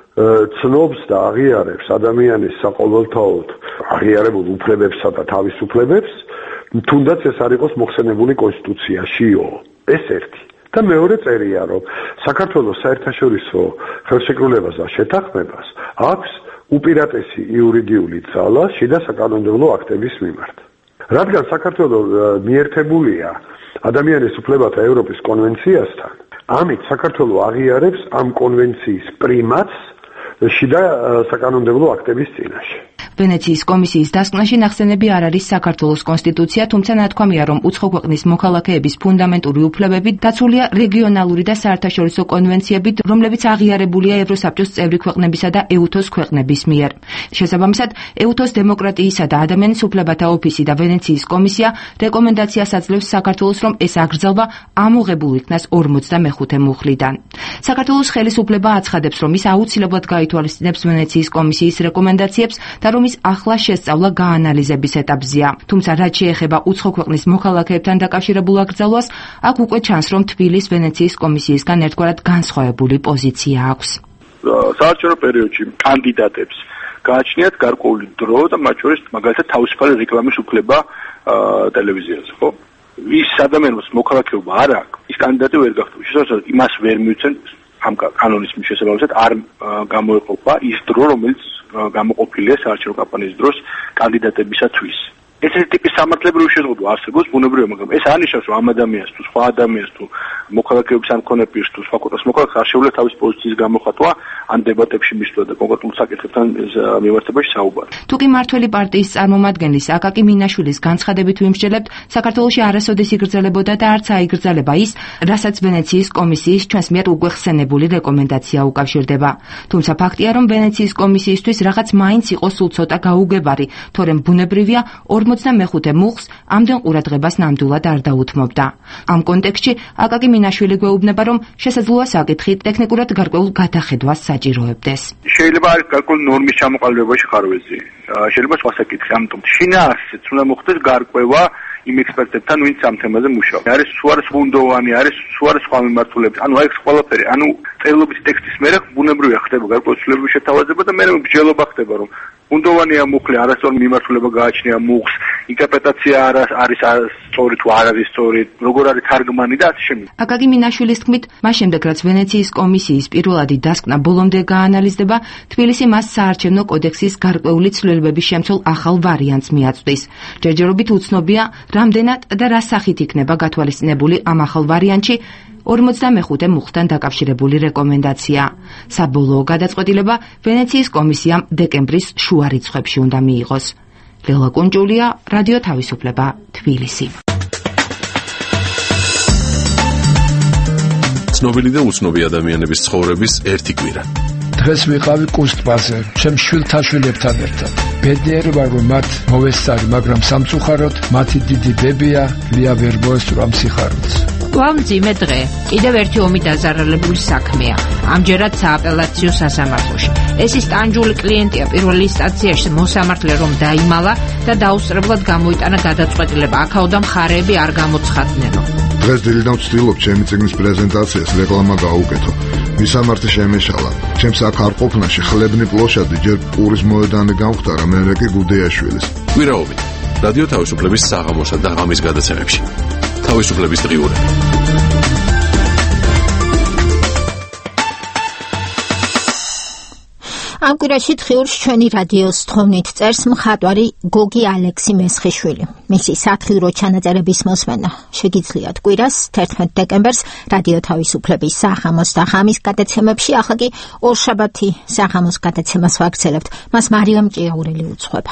S14: ცნობს და აღიარებს ადამიანის საყოველთაოდ აღიარებულ უფლებებსა და თავისუფლებებს, თუნდაც ეს არ იყოს მოხსენებული კონსტიტუციაშიო. ეს ერთი. და მეორე წერია, რომ საქართველოს საერთაშორისო ხელშეკრულებას და შეთანხმებას აქვს უპირატესი იურიდიული ძალა შიდა საკანონმდებლო აქტების მიმართ. რადგან საქართველო მიერთებულია ადამიანის უფლებათა ევროპის კონვენციასთან, ამით საქართველო აღიარებს ამ კონვენციის პრიმატს შიდა საკანონმდებლო აქტების წინაშე.
S9: ვენეციის კომისიის დასკვნაში ნახსენები არ არის საქართველოს კონსტიტუცია, თუმცა ნათქვამია, რომ უცხო ქვეყნის მოქალაქეების ფუნდამენტური უფლებები დაცულია რეგიონალური და საერთაშორისო კონვენციებით, რომლებიც აღიარებულია ევროსაბჭოს წევრი ქვეყნებისა და ეუთოს ქვეყნების მიერ. შესაბამისად, ეუთოს დემოკრატიისა და ადამიანის უფლებათა ოფისი და ვენეციის კომისია რეკომენდაციას აძლევს საქართველოს, რომ ეს აკრძალვა ამოღებულ იქნას ორმოცდამეხუთე მუხლიდან. საქართველოს ხელისუფლება აცხადებს, რომ ის აუცილებლად გაითვალისწინებს ვენეციის კომისიის რეკომენდაციებს და რომ ის ახლა შესწავლა გაანალიზების ეტაპზეა. თუმცა რაც შეეხება უცხო ქვეყნის მოქალაქეებთან დაკავშირებულ აკრძალვას, აქ უკვე ჩანს, რომ თბილისის ვენეციის კომისიისგან ერთგვარად განსხვავებული პოზიცია აქვს.
S8: საარჩევნო პერიოდში კანდიდატებს გააჩნიათ გარკვეული დრო და მათ შორის მაგალითად თავისუფალი რეკლამის უფლება ტელევიზიაზე, ხო? ის ადამიანს მოქალაქეობა არ აქვს, ის კანდიდატი ვერ გახდება. შესაძლოა იმას ვერ მიუცენ ამ კანონის შესაბამისად არ გამოეყოფა ის დრო, რომელიც გამოყოფილია საარჩევნო კამპანიის დროს კანდიდატებისათვის. ესეთი ტიპის სამართლებრივი შეზღუდვა არსებობს ბუნებრივია, მაგრამ ეს ანიშნავს, რომ ამ ადამიანს თუ სხვა ადამიანს თუ მოქალაქეობის არ მქონე პირს თუ სხვა ქვეყნის მოქალაქეს არ შეუძლია თავის პოზიციის გამოხატვა ან დებატებში მისვლა და კონკრეტულ საკითხებთან მიმართებაში საუბარი.
S9: თუ კი მართველი პარტიის წარმომადგენლის აკაკი მინაშვილის განცხადებით ვიმსჯელებთ, საქართველოში არასოდეს იგრძელებოდა და არც აიგრძელება ის, რასაც ვენეციის კომისიის ჩვენს მიერ უკვე ხსენებული რეკომენდაცია უკავშირდება. თუმცა ფაქტია, რომ ვენეციის კომისიისთვის რაღაც მაინც იყო სულ ცოტა გაუგებარი, თორემ ბუნებრივია ორმოცდამეხუთე მუხლს ამდენ ყურადღებას ნამდვილად არ დაუთმობდა. ამ კონტექსტში აკაკი მინაშვილი გვეუბნება, რომ შესაძლოა საკითხი ტექნიკურად გარკვეულ გადახედვას საჭიროებდეს.
S8: შეიძლება არის გარკვეული ნორმის ჩამოყალიბებაში ხარვეზი. შეიძლება სხვა საკითხი, ამიტომ შინაარსიც უნდა მოხდეს გარკვევა იმ ექსპერტებთან, ვინც ამ თემაზე მუშაობს. არის თუ არა სხუნდოვანი, არის თუ არა სხვა მიმართულებით. ანუ აი ეს ყველაფერი, ანუ წერილობის ტექსტის მერე ბუნებრივია ხდება გარკვეული ცვლილებების შეთავაზება და მერე მსჯელობა ხდება, რომ უნდოვანია მუხლი არასწორი მიმართულება გააჩნია მუხლს, ინტერპრეტაცია არის სწორი თუ არ არის სწორი, როგორ არის თარგმანი და ასე შემდეგ.
S9: აკაკი მინაშვილის თქმით, მას შემდეგ რაც ვენეციის კომისიის პირველადი დასკვნა ბოლომდე გაანალიზდება, თბილისი მას საარჩევნო კოდექსის გარკვეული ცვლილებების შემცველ ახალ ვარიანტს მიაწვდის. ჯერჯერობით უცნობია, რამდენად და რა სახით იქნება გათვალისწინებული ამ ახალ ვარიანტში ორმოცდამეხუთე მუხლთან დაკავშირებული რეკომენდაცია. საბოლოო გადაწყვეტილება ვენეციის კომისიამ დეკემბრის შუა რიცხვებში უნდა მიიღოს. ლელა კუნჭულია, რადიო თავისუფლება, თბილისი.
S5: ცნობილი და უცნობი ადამიანების ცხოვრების ერთი კვირა.
S15: დღეს ვიყავი კუსტბაზე, ჩემ შვილთაშვილებთან ერთად. ბედნიერი ვარ, რომ მათ მოვესწარი, მაგრამ სამწუხაროდ მათი დიდი ბებია ლია ვერ მოესწრო ამ სიხარულს.
S16: ვამძიმე დღე. კიდევ ერთი ომი დაზარალებული საქმეა. ამჯერად სააპელაციო სასამართლოში. ეს ის ტანჯული კლიენტია პირველ ინსტანციაში მოსამართლე რომ დაიმალა და დაუსწრებლად გამოიტანა გადაწყვეტილება. აქაოდან მხარეები არ გამოცხადნენო.
S17: დღეს დილიდან ვცდილობ ჩემი წიგნის პრეზენტაციას რეკლამა გაუკეთო. მისამართი შემეშალა. ჩემს აქ არ ყოფნაში ხლებნი პლოშადი ჯერ პურის მოედანი გამختარა, მერე კი გუდეაშვილის.
S5: კვირაობით რადიო თავისუფლების საღამოსა და ღამის გადაცემებში. თავისუფლების დღიურები.
S1: ამ კვირაში თხიურს ჩვენი რადიოს თხოვნით წერს მხატვარი გოგი ალექსი მესხიშვილი. მისი სათხილრო ჩანაწერების მოსმენა შეგიძლიათ კვირას თერთმეტ დეკემბერს რადიო თავისუფლების სახამოს და ხამის გადაცემებში, ახლა კი ორშაბათი სახამოს გადაცემას ვაგრძელებთ. მას მარიამ ჭიაურელი უძღვება.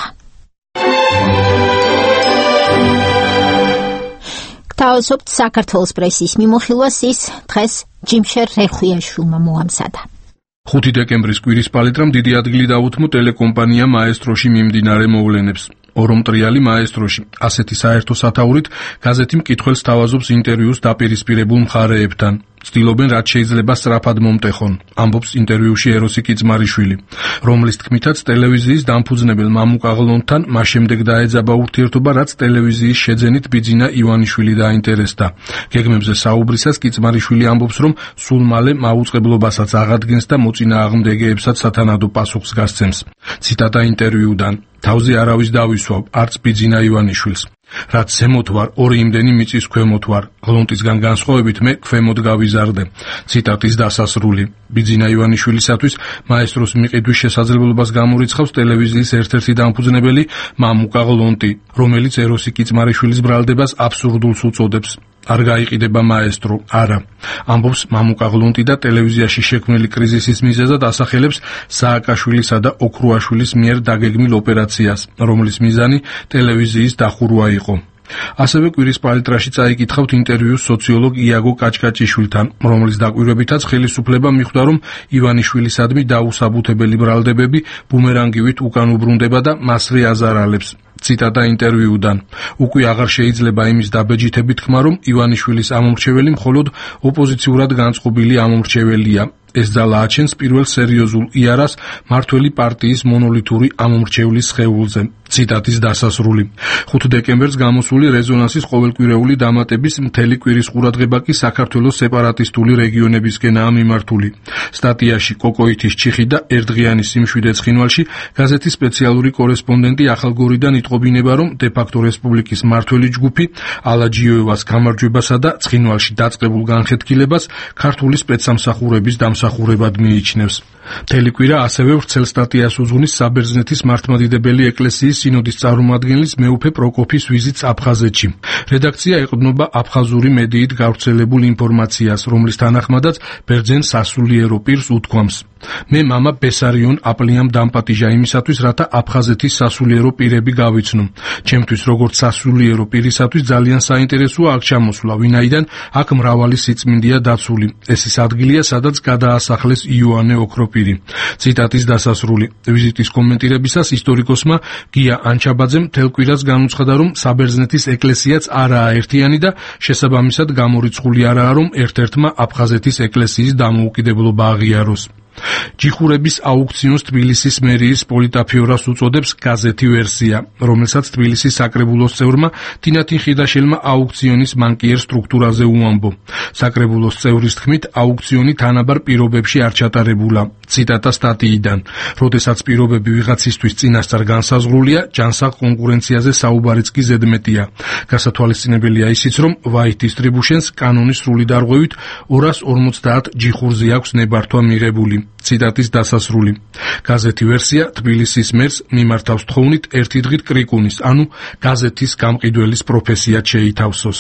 S1: გთავაზობთ საქართველოს პრესის მიმოხილვას, ის დღეს ჯიმშერ რეხვიაშვილმა მოამზადა.
S12: ხუთი დეკემბრის კვირის პალიტრამ დიდი ადგილი დაუთმო ტელეკომპანია მაესტროში მიმდინარე მოვლენებს. ორომტრიალი მაესტროში ასეთი საერთო სათაურით გაზეთი მკითხველს თავაზობს ინტერვიუს დაპირისპირებულ მხარეებთან. ცდილობენ რაც შეიძლება სწრაფად მომტეხონ, ამბობს ინტერვიუში ეროსი კიძმარიშვილი, რომლის თქმითაც ტელევიზიის დამფუძნებელ მამუკაღლონთან მას შემდეგ დაეძაბა ურთიერთობა, რაც ტელევიზიის შეძენით ბიძინა ივანიშვილი დაინტერესდა. გეგმებზე საუბრისას კიძმარიშვილი ამბობს, რომ სულ მალე მაუწყებლობასაც აღადგენს და მოწინააღმდეგეებსაც სათანადო პასუხს გასცემს. ციტატა ინტერვიუდან: თავზე არავის დავისვავ, არც ბიძინა ივანიშვილს. რაც ზემოთ ვარ, ორი იმდენი მიწის ქვემოთ ვარ. გლონტისგან განსხვავებით მე ქვემოთ გავიზარდე. ციტატის დასასრული. ბიძინა ივანიშვილისათვის მაესტროს მიყიდვის შესაძლებლობას გამორიცხავს ტელევიზიის ერთ-ერთი დამფუძნებელი მამუკა გლონტი, რომელიც ეროსი კიძმარიშვილის ბრალდებას აბსურდულს უწოდებს. არ გაიყიდება მაესტრო, არა. ამბობს მამუკა გლონტი და ტელევიზიაში შექმნილი კრიზისის მიზეზად ასახელებს სააკაშვილისა და ოქრუაშვილის მიერ დაგეგმილ ოპერაციას, რომლის მიზანი ტელევიზიის დახურვა იყო. ასევე კვირის პალიტრაში წაიკითხავთ ინტერვიუს სოციოლოგ იაგო კაჭკაჭიშვილთან, რომლის დაკვირვებითაც ხელისუფლება მიხვდა, რომ ივანიშვილისადმი დაუსაბუთებელი ბრალდებები ბუმერანგივით უკან უბრუნდება და მასზე აზარალებს. ციტატა ინტერვიუდან: უკვე აღარ შეიძლება იმის დაბეჯითებით თქმა, რომ ივანიშვილის ამომრჩეველი მხოლოდ ოპოზიციურად განწყობილი ამომრჩეველია. ეს ძალა აჩენს პირველ სერიოზულ იარას მართველი პარტიის მონოლითური ამომრჩევლის სხეულზე. ციტატის დასასრული. ხუთი დეკემბერს გამოსული რეზონანსის ყოველკვირეული დამატების მთელი კვირის ყურადღება კი საქართველოს სეპარატისტული რეგიონებისკენაა მიმართული. სტატიაში კოკოითის ჩიხი და ერთდღიანი სიმშვიდე ცხინვალში გაზეთის სპეციალური კორესპონდენტი ახალგორიდან იტყობინება, რომ დე-ფაქტო რესპუბლიკის მართველი ჯგუფი ალაჯიოევას გამარჯვებასა და ცხინვალში დაწყებულ განხეთქილებას ქართული სპეცსამსახურების დამსახურებად მიიჩნევს. მთელი კვირა ასევე ვრცელ სტატიას უძღვნის საბერძნეთის მართლმადიდებელი ეკლესიის სინოდის წარმომადგენლის მეუფე პროკოფის ვიზიტს აფხაზეთში. რედაქცია ეყრდნობა აფხაზური მედიით გავრცელებულ ინფორმაციას, რომლის თანახმადაც ბერძენ სასულიერო პირს უთქვამს: მე მამა ბესარიონ აპლიამ დამპატიჟა იმისათვის, რათა აფხაზეთის სასულიერო პირები გავიცნო. ჩემთვის როგორც სასულიერო პირისათვის ძალიან საინტერესოა აქ ჩამოსვლა, ვინაიდან აქ მრავალი სიწმინდეა დაცული. ეს ის ადგილია, სადაც გადაასახლეს იოანე ოქროპირი. ციტატის დასასრული. ვიზიტის კომენტირებისას ისტორიკოსმა გია ანჩაბაძემ მთელ კვირას განუცხადა, რომ საბერძნეთის ეკლესიაც არაა ერთიანი და შესაბამისად გამორიცხული არაა, რომ ერთ-ერთმა აფხაზეთის ეკლესიის დამოუკიდებლობა აღიაროს. ჯიხურების აუქციონს თბილისის მერიის პოლიტაფიორას უწოდებს გაზეთი ვერსია, რომელსაც თბილისის საკრებულოს წევრმა თინათინ ხიდაშელმა აუქციონის მანკიერ სტრუქტურაზე უამბო. საკრებულოს წევრის თქმით, აუქციონი თანაბარ პირობებში არ ჩატარებულა. ციტატა სტატიიდან: როდესაც პირობები ვიღაცისთვის წინასწარ განსაზღვრულია, ჯანსაღ კონკურენციაზე საუბარიც კი ზედმეტია. გასათვალისწინებელია ისიც, რომ White Distributions კანონის სრული დარღვევით ორას ორმოცდაათ ჯიხურზე აქვს ნებართვა მიღებული. ციტატის დასასრული. გაზეთი ვერსია თბილისის მერს მიმართავს თხოვნით ერთი დღით კრიკუნის, ანუ გაზეთის გამყიდველის პროფესიად შეითავსოს.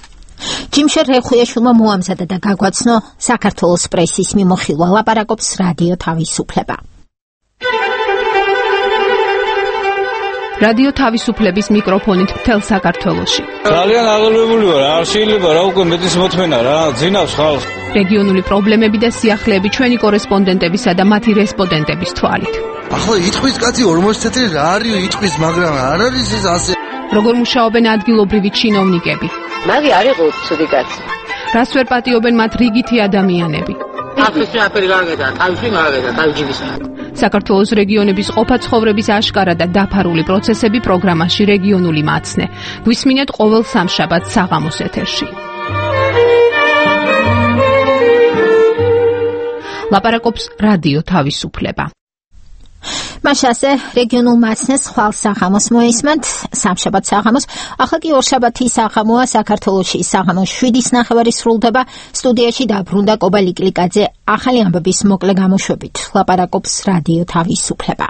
S1: ჯიმშერ რეხვიაშვილმა მოამზადა და გაგვაცნო საქართველოს პრესის მიმოხილვა, ლაპარაკობს რადიო თავისუფლება.
S16: რადიო თავისუფლების მიკროფონით მთელ საქართველოში.
S18: ძალიან აღელვებული ვარ, არ შეიძლება რა უკვე მეტის მოთმენა რა, ძინავს ხალხს.
S16: რეგიონული პრობლემები და სიახლეები ჩვენი კორესპონდენტებისა და მათი რესპონდენტების თვალით.
S19: ახლა იტყვის კაცი ორმოცი წელი რა არის იტყვის, მაგრამ არ არის ეს ასე.
S16: როგორ მუშაობენ ადგილობრივი ჩინოვნიკები?
S20: მაგი არ იყო ცუდი კაცი.
S16: რას ვერ პატიობენ მათ რიგითი ადამიანები?
S20: თავისი აფერი გარგედა, თავისი მარაგედა, თავჯიბისა.
S16: საქართველოს რეგიონების ყოფა-ცხოვრების აშკარა და დაფარული პროცესები პროგრამაში რეგიონული მაცნე. გვისმინეთ ყოველ სამშაბათს საღამოს ეთერში. ლაპარაკობს რადიო თავისუფლება.
S1: მას ასე რეგიონულ მასნეს ხვალ საღამოს მოისმენთ სამშაბათ საღამოს. ახლა კი ორშაბათი საღამოა საქართველოში. საღამოს შვიდის ნახევარი სრულდება. სტუდიაში დაბრუნდა კობა ლიკლიკაძე. ახალი ამბების მოკლე გამოშვებით ლაპარაკობს რადიო თავისუფლება.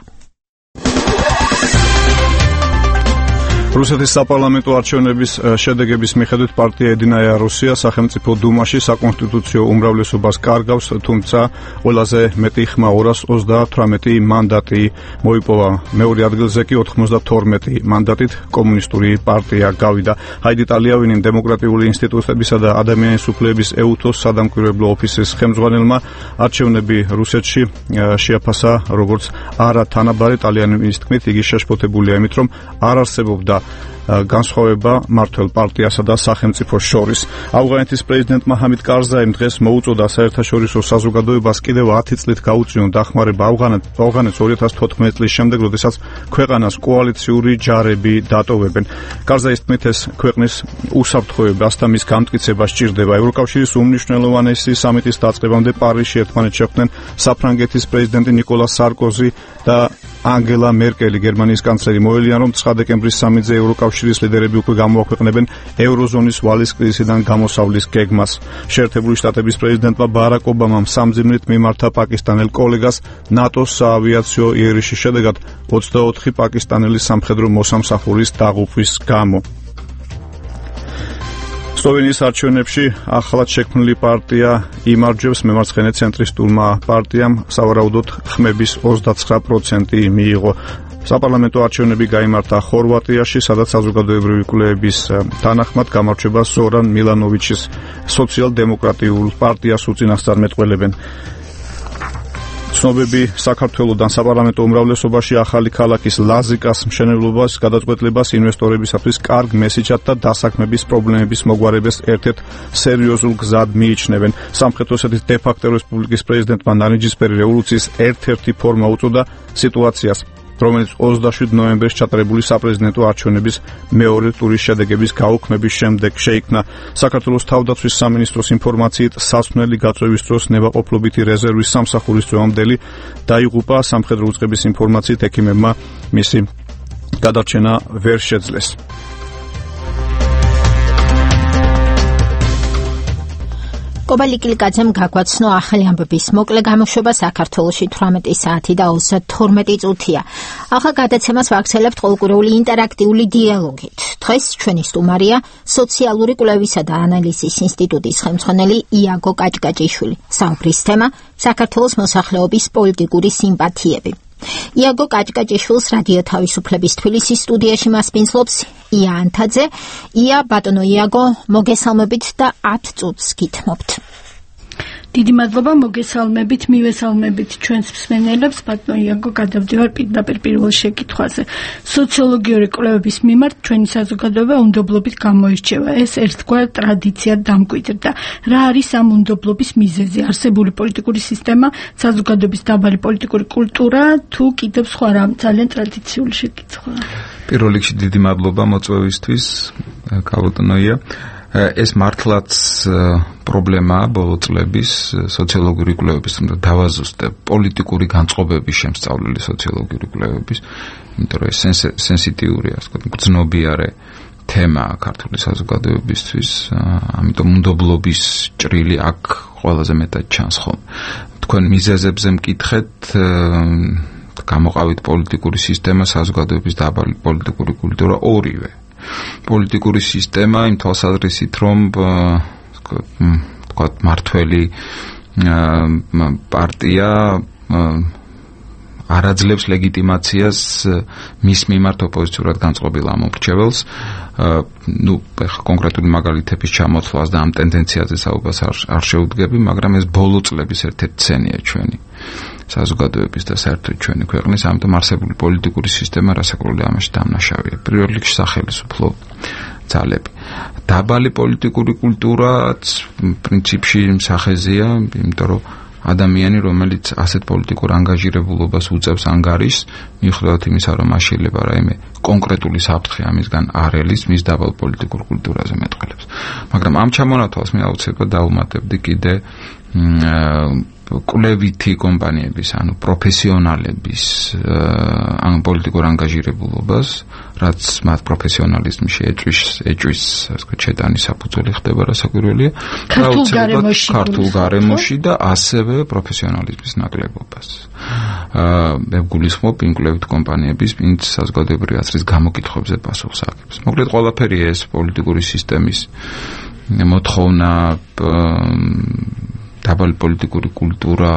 S2: რუსეთის საპარლამენტო არჩევნების შედეგების მიხედვით პარტია ედინაია რუსია სახელმწიფო დუმაში საკონსტიტუციო უმრავლესობას კარგავს, თუმცა ყველაზე მეტი ხმა ორას ოცდათვრამეტი მანდატი მოიპოვა. მეორე ადგილზე კი ოთხმოცდათორმეტი მანდატით კომუნისტური პარტია გავიდა. ჰაიდი ტალიავინიმ დემოკრატიული ინსტიტუტებისა და ადამიანის უფლებების ეუთოს სადამკვირვებლო ოფისის ხელმძღვანელმა არჩევნები რუსეთში შეაფასა როგორც არათანაბარი. ტალიანის თქმით, იგი შეშფოთებულია იმით, რომ არ არსებობდა განსხვავება მმართველ პარტიასა და სახელმწიფოს შორის. ავღანეთის პრეზიდენტმა ჰამიდ კარზაიმ დღეს მოუწოდა საერთაშორისო საზოგადოებას კიდევ ათი წლით გაუწიონ დახმარება ავღანეთს ორი ათას თოთხმეტი წლის შემდეგ, როდესაც ქვეყანას კოალიციური ჯარები დატოვებენ. კარზაის თქმით, ეს ქვეყნის უსაფრთხოებას და მის გამტკიცებას სჭირდება. ევროკავშირის უმნიშვნელოვანესი სამიტის დაწყებამდე პარიზში ერთმანეთს შეხვდნენ საფრანგეთის პრეზიდენტი ნიკოლა სარკოზი და ანგელა მერკელი. გერმანიის კანცლერი მოელიან, რომ ცხრა დეკემბრის სამიტზე ევროკავშირის ლიდერები უკვე გამოაქვეყნებენ ევროზონის ვალის კრიზისიდან გამოსავლის გეგმას. შეერთებული შტატების პრეზიდენტმა ბარაკ ობამამ სამძიმრით მიმართა პაკისტანელ კოლეგას ნატოს საავიაციო იერიშის შედეგად ოცდაოთხი პაკისტანელი სამხედრო მოსამსახურის დაღუპვის გამო. სლოვენიის არჩევნებში ახლად შექმნილი პარტია იმარჯვებს მემარცხენე ცენტრისტულმა პარტიამ სავარაუდოდ ხმების ოცდაცხრა პროცენტი მიიღო. საპარლამენტო არჩევნები გაიმართა ხორვატიაში, სადაც საზოგადოებრივი კვლევების თანახმად გამარჯვება ზორან მილანოვიჩის სოციალ-დემოკრატიულ პარტიას უწინასწარმეტყველებენ. ცნობები საქართველოდან საპარლამენტო უმრავლესობაში ახალი ქალაქის ლაზიკას მშენებლობას გადაწყვეტლებას ინვესტორებისათვის კარგ მესიჯად და დასაქმების პრობლემების მოგვარებას ერთ-ერთ სერიოზულ გზად მიიჩნევენ. სამხრეთ ოსეთის დე-ფაქტო რესპუბლიკის პრეზიდენტმა ნარინჯისფერი რევოლუციის ერთ-ერთი ფორმა უწოდა სიტუაციას, რომელიც ოცდაშვიდ ნოემბერს ჩატარებული საპრეზიდენტო არჩევნების მეორე ტურის შედეგების გაუქმების შემდეგ შეიქმნა. საქართველოს თავდაცვის სამინისტროს ინფორმაციით, სასმელი გაწვევის დროს ნებაყოფლობითი რეზერვის სამსახურის წევამდელი დაიღუპა. სამხედრო უწყების ინფორმაციით, ექიმებმა მისი გადარჩენა ვერ შეძლეს. კობა ლიკლიკაძემ გაგვაცნო ახალი ამბების მოკლე გამოშვება. საქართველოში თვრამეტი საათი და ოცდათორმეტი წუთია. ახლა გადაცემას ვაგრძელებთ ყოველკვირეული ინტერაქტიული დიალოგით. დღეს ჩვენი სტუმარია სოციალური კვლევისა და ანალიზის ინსტიტუტის ხელმძღვანელი იაგო კაჭკაჭიშვილი. საუბრის თემა საქართველოს მოსახლეობის პოლიტიკური სიმპათიები. იაგო კაჭკაჭიშვილს რადიო თავისუფლების თბილისის სტუდიაში მასპინძლობს ია ანთაძე. ია, ბატონო იაგო, მოგესალმებით და ათ წუთს გითმობთ.
S21: დიდი მადლობა, მოგესალმებით, მივესალმებით ჩვენს მსმენელებს. ბატონო იაგო, გადავდივარ პირდაპირ პირველ შეკითხვაზე. სოციოლოგიური კვლევების მიმართ ჩვენი საზოგადოება უნდობლობით გამოირჩევა. ეს ერთგვარ ტრადიციად დამკვიდრდა. რა არის ამ უნდობლობის მიზეზი? არსებული პოლიტიკური სისტემა, საზოგადოების დაბალი პოლიტიკური კულტურა, თუ კიდევ სხვა რამ? ძალიან ტრადიციული შეკითხვა.
S22: პირველ რიგში დიდი მადლობა მოწვევისთვის, ბატონო ია. ეს მართლაც პრობლემაა ბოლო წლების სოციოლოგიური კვლევების, თუმცა დავაზუსტებ პოლიტიკური განწყობების შემსწავლელი სოციოლოგიური კვლევების, იმიტომ რომ ეს სენსიტიურია, ასე ვთქვათ, გრძნობიარე თემაა ქართული საზოგადოებისთვის, ამიტომ უნდობლობის ჭრილი აქ ყველაზე მეტად ჩანს ხოლმე. თქვენ მიზეზებზე მკითხეთ, გამოყავით პოლიტიკური სისტემა, საზოგადოების დაბალი პოლიტიკური კულტურა, ორივე. პოლიტიკური სისტემა იმ თვალსაზრისით, რომ თქვათ მართველი პარტია არაძლევს ლეგიტიმაციას მის მიმართ ოპოზიციურად განწყობილ ამორჩეველს. ნუ ხა კონკრეტული მაგალითების ჩამოთვლას და ამ ტენდენციაზე საუბარს არ შეუდგები, მაგრამ ეს ბოლო წლების ერთ-ერთი ცენია ჩვენი საზოგადოების და საერთოდ ჩვენი ქვეყნის, ამიტომ არსებული პოლიტიკური სისტემა რასაკვირველია ამაში დამნაშავეა. პირველ რიგში სახელმწიფო ძალები. დაბალი პოლიტიკური კულტურაც პრინციპში სახეზეა, იმიტომ რომ ადამიანი, რომელიც ასეთ პოლიტიკურ ანგაჟირებულობას უწევს ანგარიშს, მიუხედავად იმისა, რომ მას შეიძლება რაიმე კონკრეტული საფრთხე ამისგან არ ელის, მის დაბალ პოლიტიკურ კულტურაზე მეტყველებს. მაგრამ ამ ჩამონათვალს მე აუცილებლად დაუმატებდი კიდე კვლევითი კომპანიების, ანუ პროფესიონალების ან პოლიტიკურ ანგაჟირებულობას, რაც მათ პროფესიონალიზმში ეჭვის, ეჭვის, ასე ვთქვათ, შეტანის საფუძველი ხდება, რასაკვირველია, ქართულ გარემოში და ასევე პროფესიონალიზმის ნაკლებობას. აა მე გულისხმობ იმ კვლევით კომპანიების, ვინც საზოგადოებრივი აზრის გამოკითხვებზე პასუხს აგებს. მოკლედ, ყველაფერი ეს პოლიტიკური სისტემის მოთხოვნა, დაბალი პოლიტიკური კულტურა,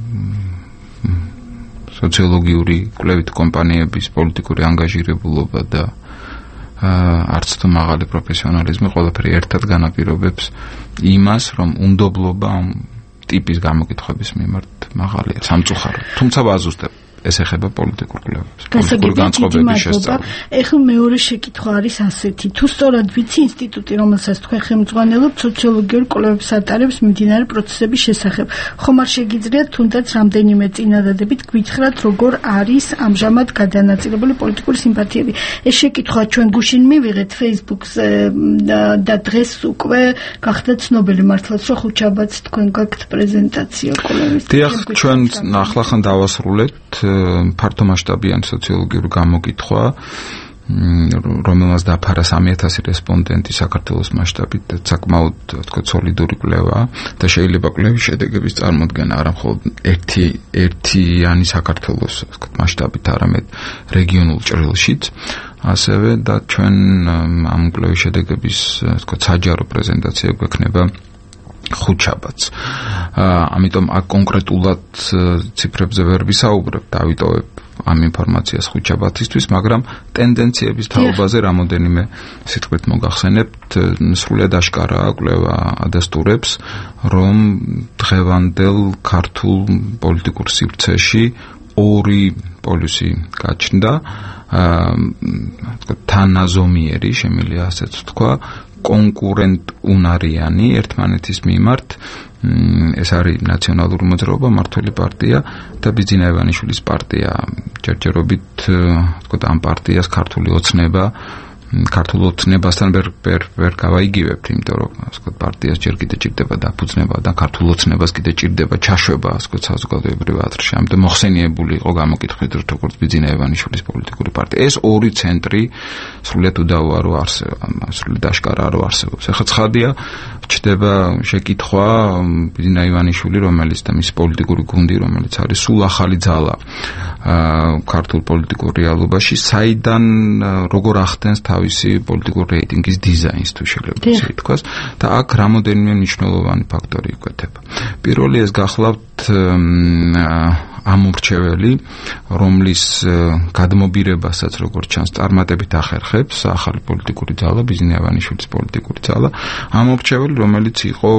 S22: სოციოლოგიური კვლევით კომპანიების პოლიტიკური ანგაჟირებულობა და არც თუ მაღალი პროფესიონალიზმი ყველაფერი ერთად განაპირობებს იმას, რომ უნდობლობა ამ ტიპის გამოკითხვების მიმართ მაღალია, სამწუხაროდ. თუმცა ვაზუსტებ, ეს ეხება პოლიტიკურ კვლევებს, პოლიტიკური განწყობების შესწავლას.
S21: ეხლა მეორე შეკითხვა არის ასეთი: თუ სწორად ვიცი ინსტიტუტი, რომელსაც თქვენ ხელმძღვანელობთ, სოციოლოგიური კვლევებს ატარებს მიმდინარე პროცესების შესახებ, ხომ არ შეგიძლიათ თუნდაც რამდენიმე წინადადებით გვითხრათ, როგორ არის ამჟამად გადანაწილებული პოლიტიკური სიმპათიები? ეს შეკითხვა ჩვენ გუშინ მივიღეთ Facebook-ზე და დღეს უკვე გახდა ცნობილი მართლაც, რომ ხუთშაბათს თქვენ გაქვთ პრეზენტაცია კვლევის.
S22: დიახ, ჩვენ ახლახან დავასრულეთ ფართომასშტაბიანი სოციოლოგიური გამოკითხვა, რომელმაც დაფარა სამი ათასი რესპონდენტი საქართველოს მასშტაბით, საკმაოდ თქო სოლიდური კვლევა და შეიძლება კვლევის შედეგების წარმოქმნა არა მხოლოდ ერთი ერთიანი საქართველოს მასშტაბით, არამედ რეგიონულ ჭრილშიც, ასევე და ჩვენ ამ კვლევის შედეგების თქო საჯარო პრეზენტაცია გვექნება ხუთშაბათს. ამიტომ აქ კონკრეტულად ციფრებზე ვერ ვისაუბრებ, დავიტოვებ ამ ინფორმაციას ხუთშაბათისთვის, მაგრამ ტენდენციების თაობაზე რამოდენიმე სიტყვით მოგახსენებთ. სრულიად აშკარაა, კვლევა ადასტურებს, რომ დღევანდელ ქართულ პოლიტიკურ სივრცეში ორი პოლუსი გაჩნდა, თანაზომიერი, შემიძლია ასეც ვთქვა, კონკურენტუნარიანი ერთმანეთის მიმართ, ეს არის ნაციონალური მოძრაობა, მმართველი პარტია და ბიძინა ივანიშვილის პარტია. ჯერჯერობით თქო ამ პარტიას ქართული ოცნება ქართულ ოცნებასთან ვერ ვერ ვერ გავაიგივებთ, იმიტომ რომ ასე ვთქვათ პარტიას ჯერ კიდე ჭირდება დაფუძნება და ქართულ ოცნებას კიდე ჭირდება ჩაშვება, ასე ვთქვათ, საზოგადოებრივ აზრში. ამიტომ მოხსენიებული იყო გამოკითხვით, როგორც ბიძინა ივანიშვილის პოლიტიკური პარტია. ეს ორი ცენტრი სრულიად უდავოა, რომ არსებობს, სრულიად აშკარაა, რომ არსებობს. ახლა ცხადია, ჩდება შეკითხვა ბიძინა ივანიშვილი, რომელიც და მის პოლიტიკური გუნდი, რომელიც არის სულ ახალი ძალა ქართულ პოლიტიკურ რეალობაში, საიდან როგორ ახდენს თავისი პოლიტიკური რეიტინგის დიზაინს, თუ შეიძლება ისე ითქვას, და აქ რამოდენიმე მნიშვნელოვანი ფაქტორი იკვეთება. პირველი ეს გახლავთ ამორჩეველი, რომლის გადმობირებასაც როგორც ჩანს წარმატებით ახერხებს ახალი პოლიტიკური ძალა, ბიძინა ივანიშვილის პოლიტიკური ძალა, ამორჩეველი, რომელიც იყო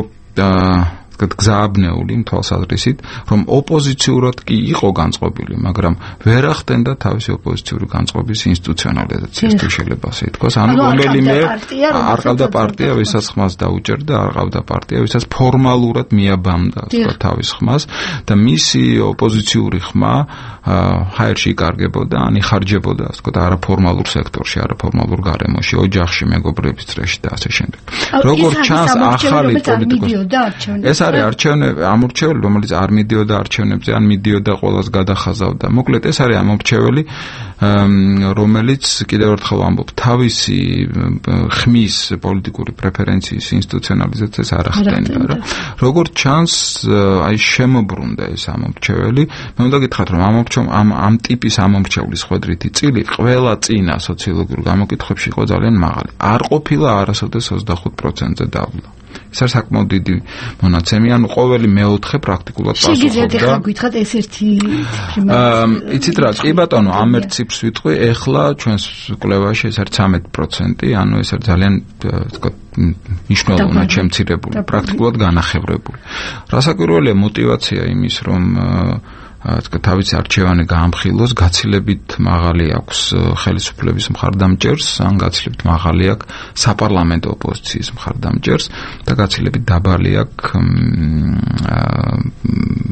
S22: გზააბნეული თვალსაზრისით, რომ ოპოზიციურად კი იყო განწყობილი, მაგრამ ვერ ახდენდა თავისი ოპოზიციური განწყობის ინსტიტუციონალიზაციას, თუ შეიძლება ასე ითქვას. ანუ რომელიმე არ ყავდა პარტია, ვისაც ხმას დაუჭერდა, არ ყავდა პარტია, ვისაც ფორმალურად მიაბამდა თავის ხმას და მისი ოპოზიციური ხმა ჰაერში იკარგებოდა, ან იხარჯებოდა, ასე ვთქვათ, არაფორმალურ სექტორში, არაფორმალურ გარემოში, ოჯახში, მეგობრების წრეში და ასე შემდეგ. როგორც ჩანს, ახალი პოლიტიკოსი ეს არის არჩევნები, ამორჩეველი, რომელიც არ მიდიოდა არჩევნებზე, ან მიდიოდა ყოველას გადახაზავდა. მოკლედ, ეს არის ამორჩეველი, რომელიც კიდევ ერთხელ ვამბობ, თავისი ხმის პოლიტიკური პრეფერენციის ინსტიტუციონალიზაციას არ ახდენდა რა. როგორც ჩანს, აი შემოbrunდა ეს ამორჩეველი. მე უნდა გითხრათ, რომ ამ ამ ტიპის ამორჩევლის ხვედრითი წილი ყველა წინა სოციოლოგიურ გამოკითხვებში იყო ძალიან მაღალი. არ ყოფილა არასოდეს ოცდახუთ პროცენტზე დავლა. ეს არის საკმაოდ დიდი მონაცემი, ანუ ყოველი მეოთხე პრაქტიკულად პასუხობდა.
S21: შეგიძლიათ ახლა გითხრათ ეს ერთი ციფრი?
S22: იცით რა, კი ბატონო, ამ ერთ ციფრს ვიტყვი, ეხლა ჩვენს კვლევაში ეს არის ცამეტი პროცენტი, ანუ ეს არის ძალიან ვთქვათ მნიშვნელოვნად შემცირებული, პრაქტიკულად განახევრებული. რასაკვირველია мотиваცია იმის, რომ თავისი არჩევანი გაამხილოს, გაცილებით მაღალი აქვს ხელისუფლების მხარდამჭერს, ან გაცილებით მაღალი აქვს საპარლამენტო ოპოზიციის მხარდამჭერს და გაცილებით დაბალი აქვს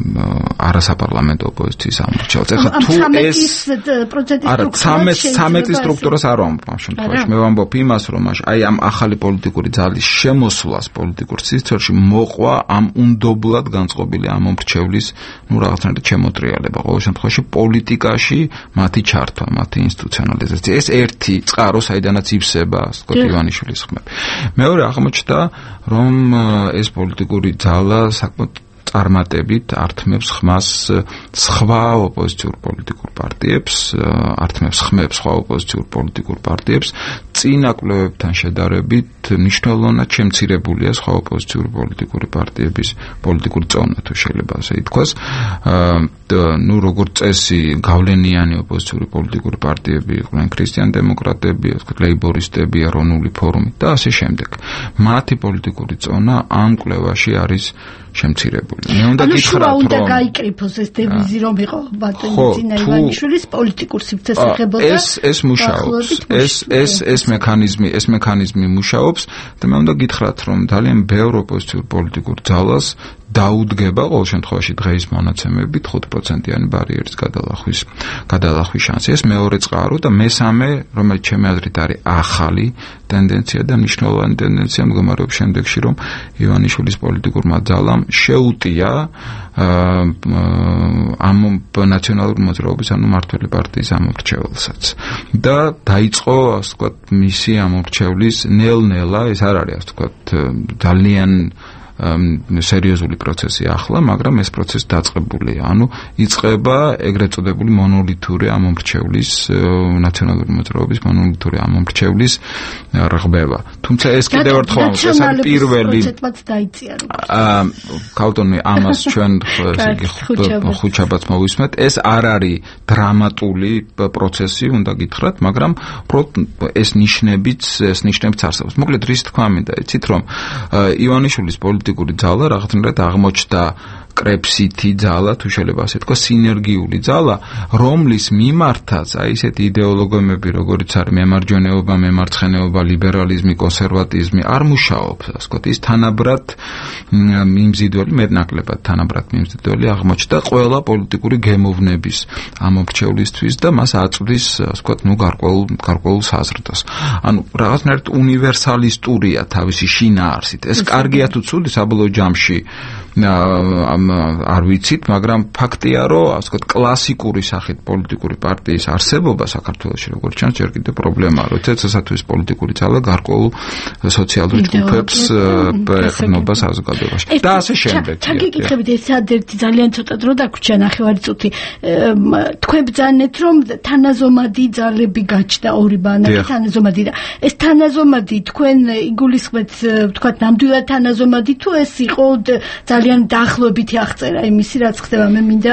S22: არასაპარლამენტო ოპოზიციის ამორჩეულს. ეხლა თუ ეს არა ცამეტი სტრუქტურას არ ვამბობ ამ შემთხვევაში. მე ვამბობ იმას, რომ აი ამ ახალი პოლიტიკური ძალის შემოსვლას პოლიტიკურ სივრცეში მოყვა ამ უნდობლად განწყობილი ამომრჩევლის, ну, რაღაცნაირად შემოტრიალება. ყოველ შემთხვევაში პოლიტიკაში მათი ჩართვა, მათი ინსტიტუციონალიზაცია. ეს ერთი წყარო, საიდანაც ივსება, ასე ვთქვათ, ივანიშვილის ხმები. მეორე აღმოჩნდა, რომ ეს პოლიტიკური ძალა საკმაოდ წარმატებით ართმევს ხმას სხვა ოპოზიციურ პოლიტიკურ პარტიებს, ართმევს ხმებს სხვა ოპოზიციურ პოლიტიკურ პარტიებს, წინა კვლევებთან შედარებით მნიშვნელოვნად შემცირებულია სხვა ოპოზიციური პოლიტიკური პარტიების პოლიტიკური წონა, თუ შეიძლება ასე ითქვას. ну, როგორც წესი, გავლენიანი ოპოზიციური პოლიტიკური პარტიები იყვნენ ქრისტიან-დემოკრატები, ასე ლეიბორისტები, ეროვნული ფორუმი და ასე შემდეგ. მათი პოლიტიკური წონა ამ კვლევაში არის შემცირებული. მე უნდა გითხრათ, რომ
S21: უნდა გაიკრიფოს ეს დევიზი, რომ იყო ბატონი ივანიშვილის პოლიტიკურ სივრცეს ეხებოდა.
S22: ეს ეს მუშაობს. ეს ეს ეს მექანიზმი, ეს მექანიზმი მუშაობს და მე უნდა გითხრათ, რომ ძალიან ბევრ ოპოზიციურ პოლიტიკურ ძალას დაუდგება ყოველ შემთხვევაში დღეის მონაცემებით ხუთ პროცენტიანი ბარიერის გადალახვის გადალახვის შანსი. ეს მეორე წყარო და მესამე, რომელიც ჩემი აზრით არის ახალი ტენდენცია და მნიშვნელოვანი ტენდენცია მდგომარეობს შემდეგში, რომ ივანიშვილის პოლიტიკურმა ძალამ შეუტია ამ ნაციონალური მოძრაობის, ანუ მართველი პარტიის ამორჩეულსაც და დაიწყო, ასე ვთქვათ, მისი ამორჩევლის ნელ-ნელა, ეს არ არის, ასე ვთქვათ, ძალიან სერიოზული პროცესი ახლა, მაგრამ ეს პროცესი დაწყებულია. ანუ იწყება ეგრეთ წოდებული მონოლითური ამომრჩევლის, ნაციონალური მოძრაობის მონოლითური ამომრჩევლის რღვევა. თუმცა ეს კიდევ ერთხელ ამბობს, ეს არის პირველი აა კაუტონი ამას ჩვენ ხუჩაბაც მოვისმენთ. ეს არ არის დრამატული პროცესი, უნდა გითხრათ, მაგრამ ეს ნიშნებიც, ეს ნიშნებიც არსებობს. მოკლედ რის თქვა მინდა, იცით რომ ივანიშვილის პოლიტიკური ძალა რაღაცნაირად აღმოჩნდა კრეფსითი ძალა, თუ შეიძლება ასე თქვა, სინერგიული ძალა, რომლის მიმართაც აი ესეთი იდეოლოგიები, როგორიც არის მემარჯვენეობა, მემარცხენეობა, ლიბერალიზმი, კონსერვატიზმი არ მუშაობს, ასე ვთქვათ, ის თანაბრად მიმზიდველი, მეტნაკლებად თანაბრად მიმზიდველი აღმოჩნდა ყველა პოლიტიკური გემოვნების ამორჩევლისთვის და მას აწვდის, ასე ვთქვათ, ნუ გარკვეულ გარკვეულ საზრდოს. ანუ რაღაცნაირად უნივერსალისტურია თავისი შინაარსით. ეს კარგია თუ ცუდი საბოლოო ჯამში არ ვიცით, მაგრამ ფაქტია, რომ ასე ვთქვათ, კლასიკური სახით პოლიტიკური პარტიის არსებობა საქართველოში, როგორც ჩანს, ჯერ კიდევ პრობლემაა, როცა ესათვის პოლიტიკური ძალა გარკვეულ სოციალურ ჯგუფებს ეყრდნობა საზოგადოებაში. და ასე შემდეგ.
S21: ჩაგიკითხებით, ეს ერთ ძალიან ცოტა დრო დაგვრჩა ნახევარი წუთი. თქვენ ბრძანეთ, რომ თანაზომადი ძალები გაჩნდა ორი ბანაკი თანაზომადი და ეს თანაზომადი თქვენ იგულისხმეთ, ვთქვათ, ნამდვილად თანაზომადი თუ ეს იყო ძალიან დაახლოებითი აღწერა იმისი, რაც ხდება, მე მინდა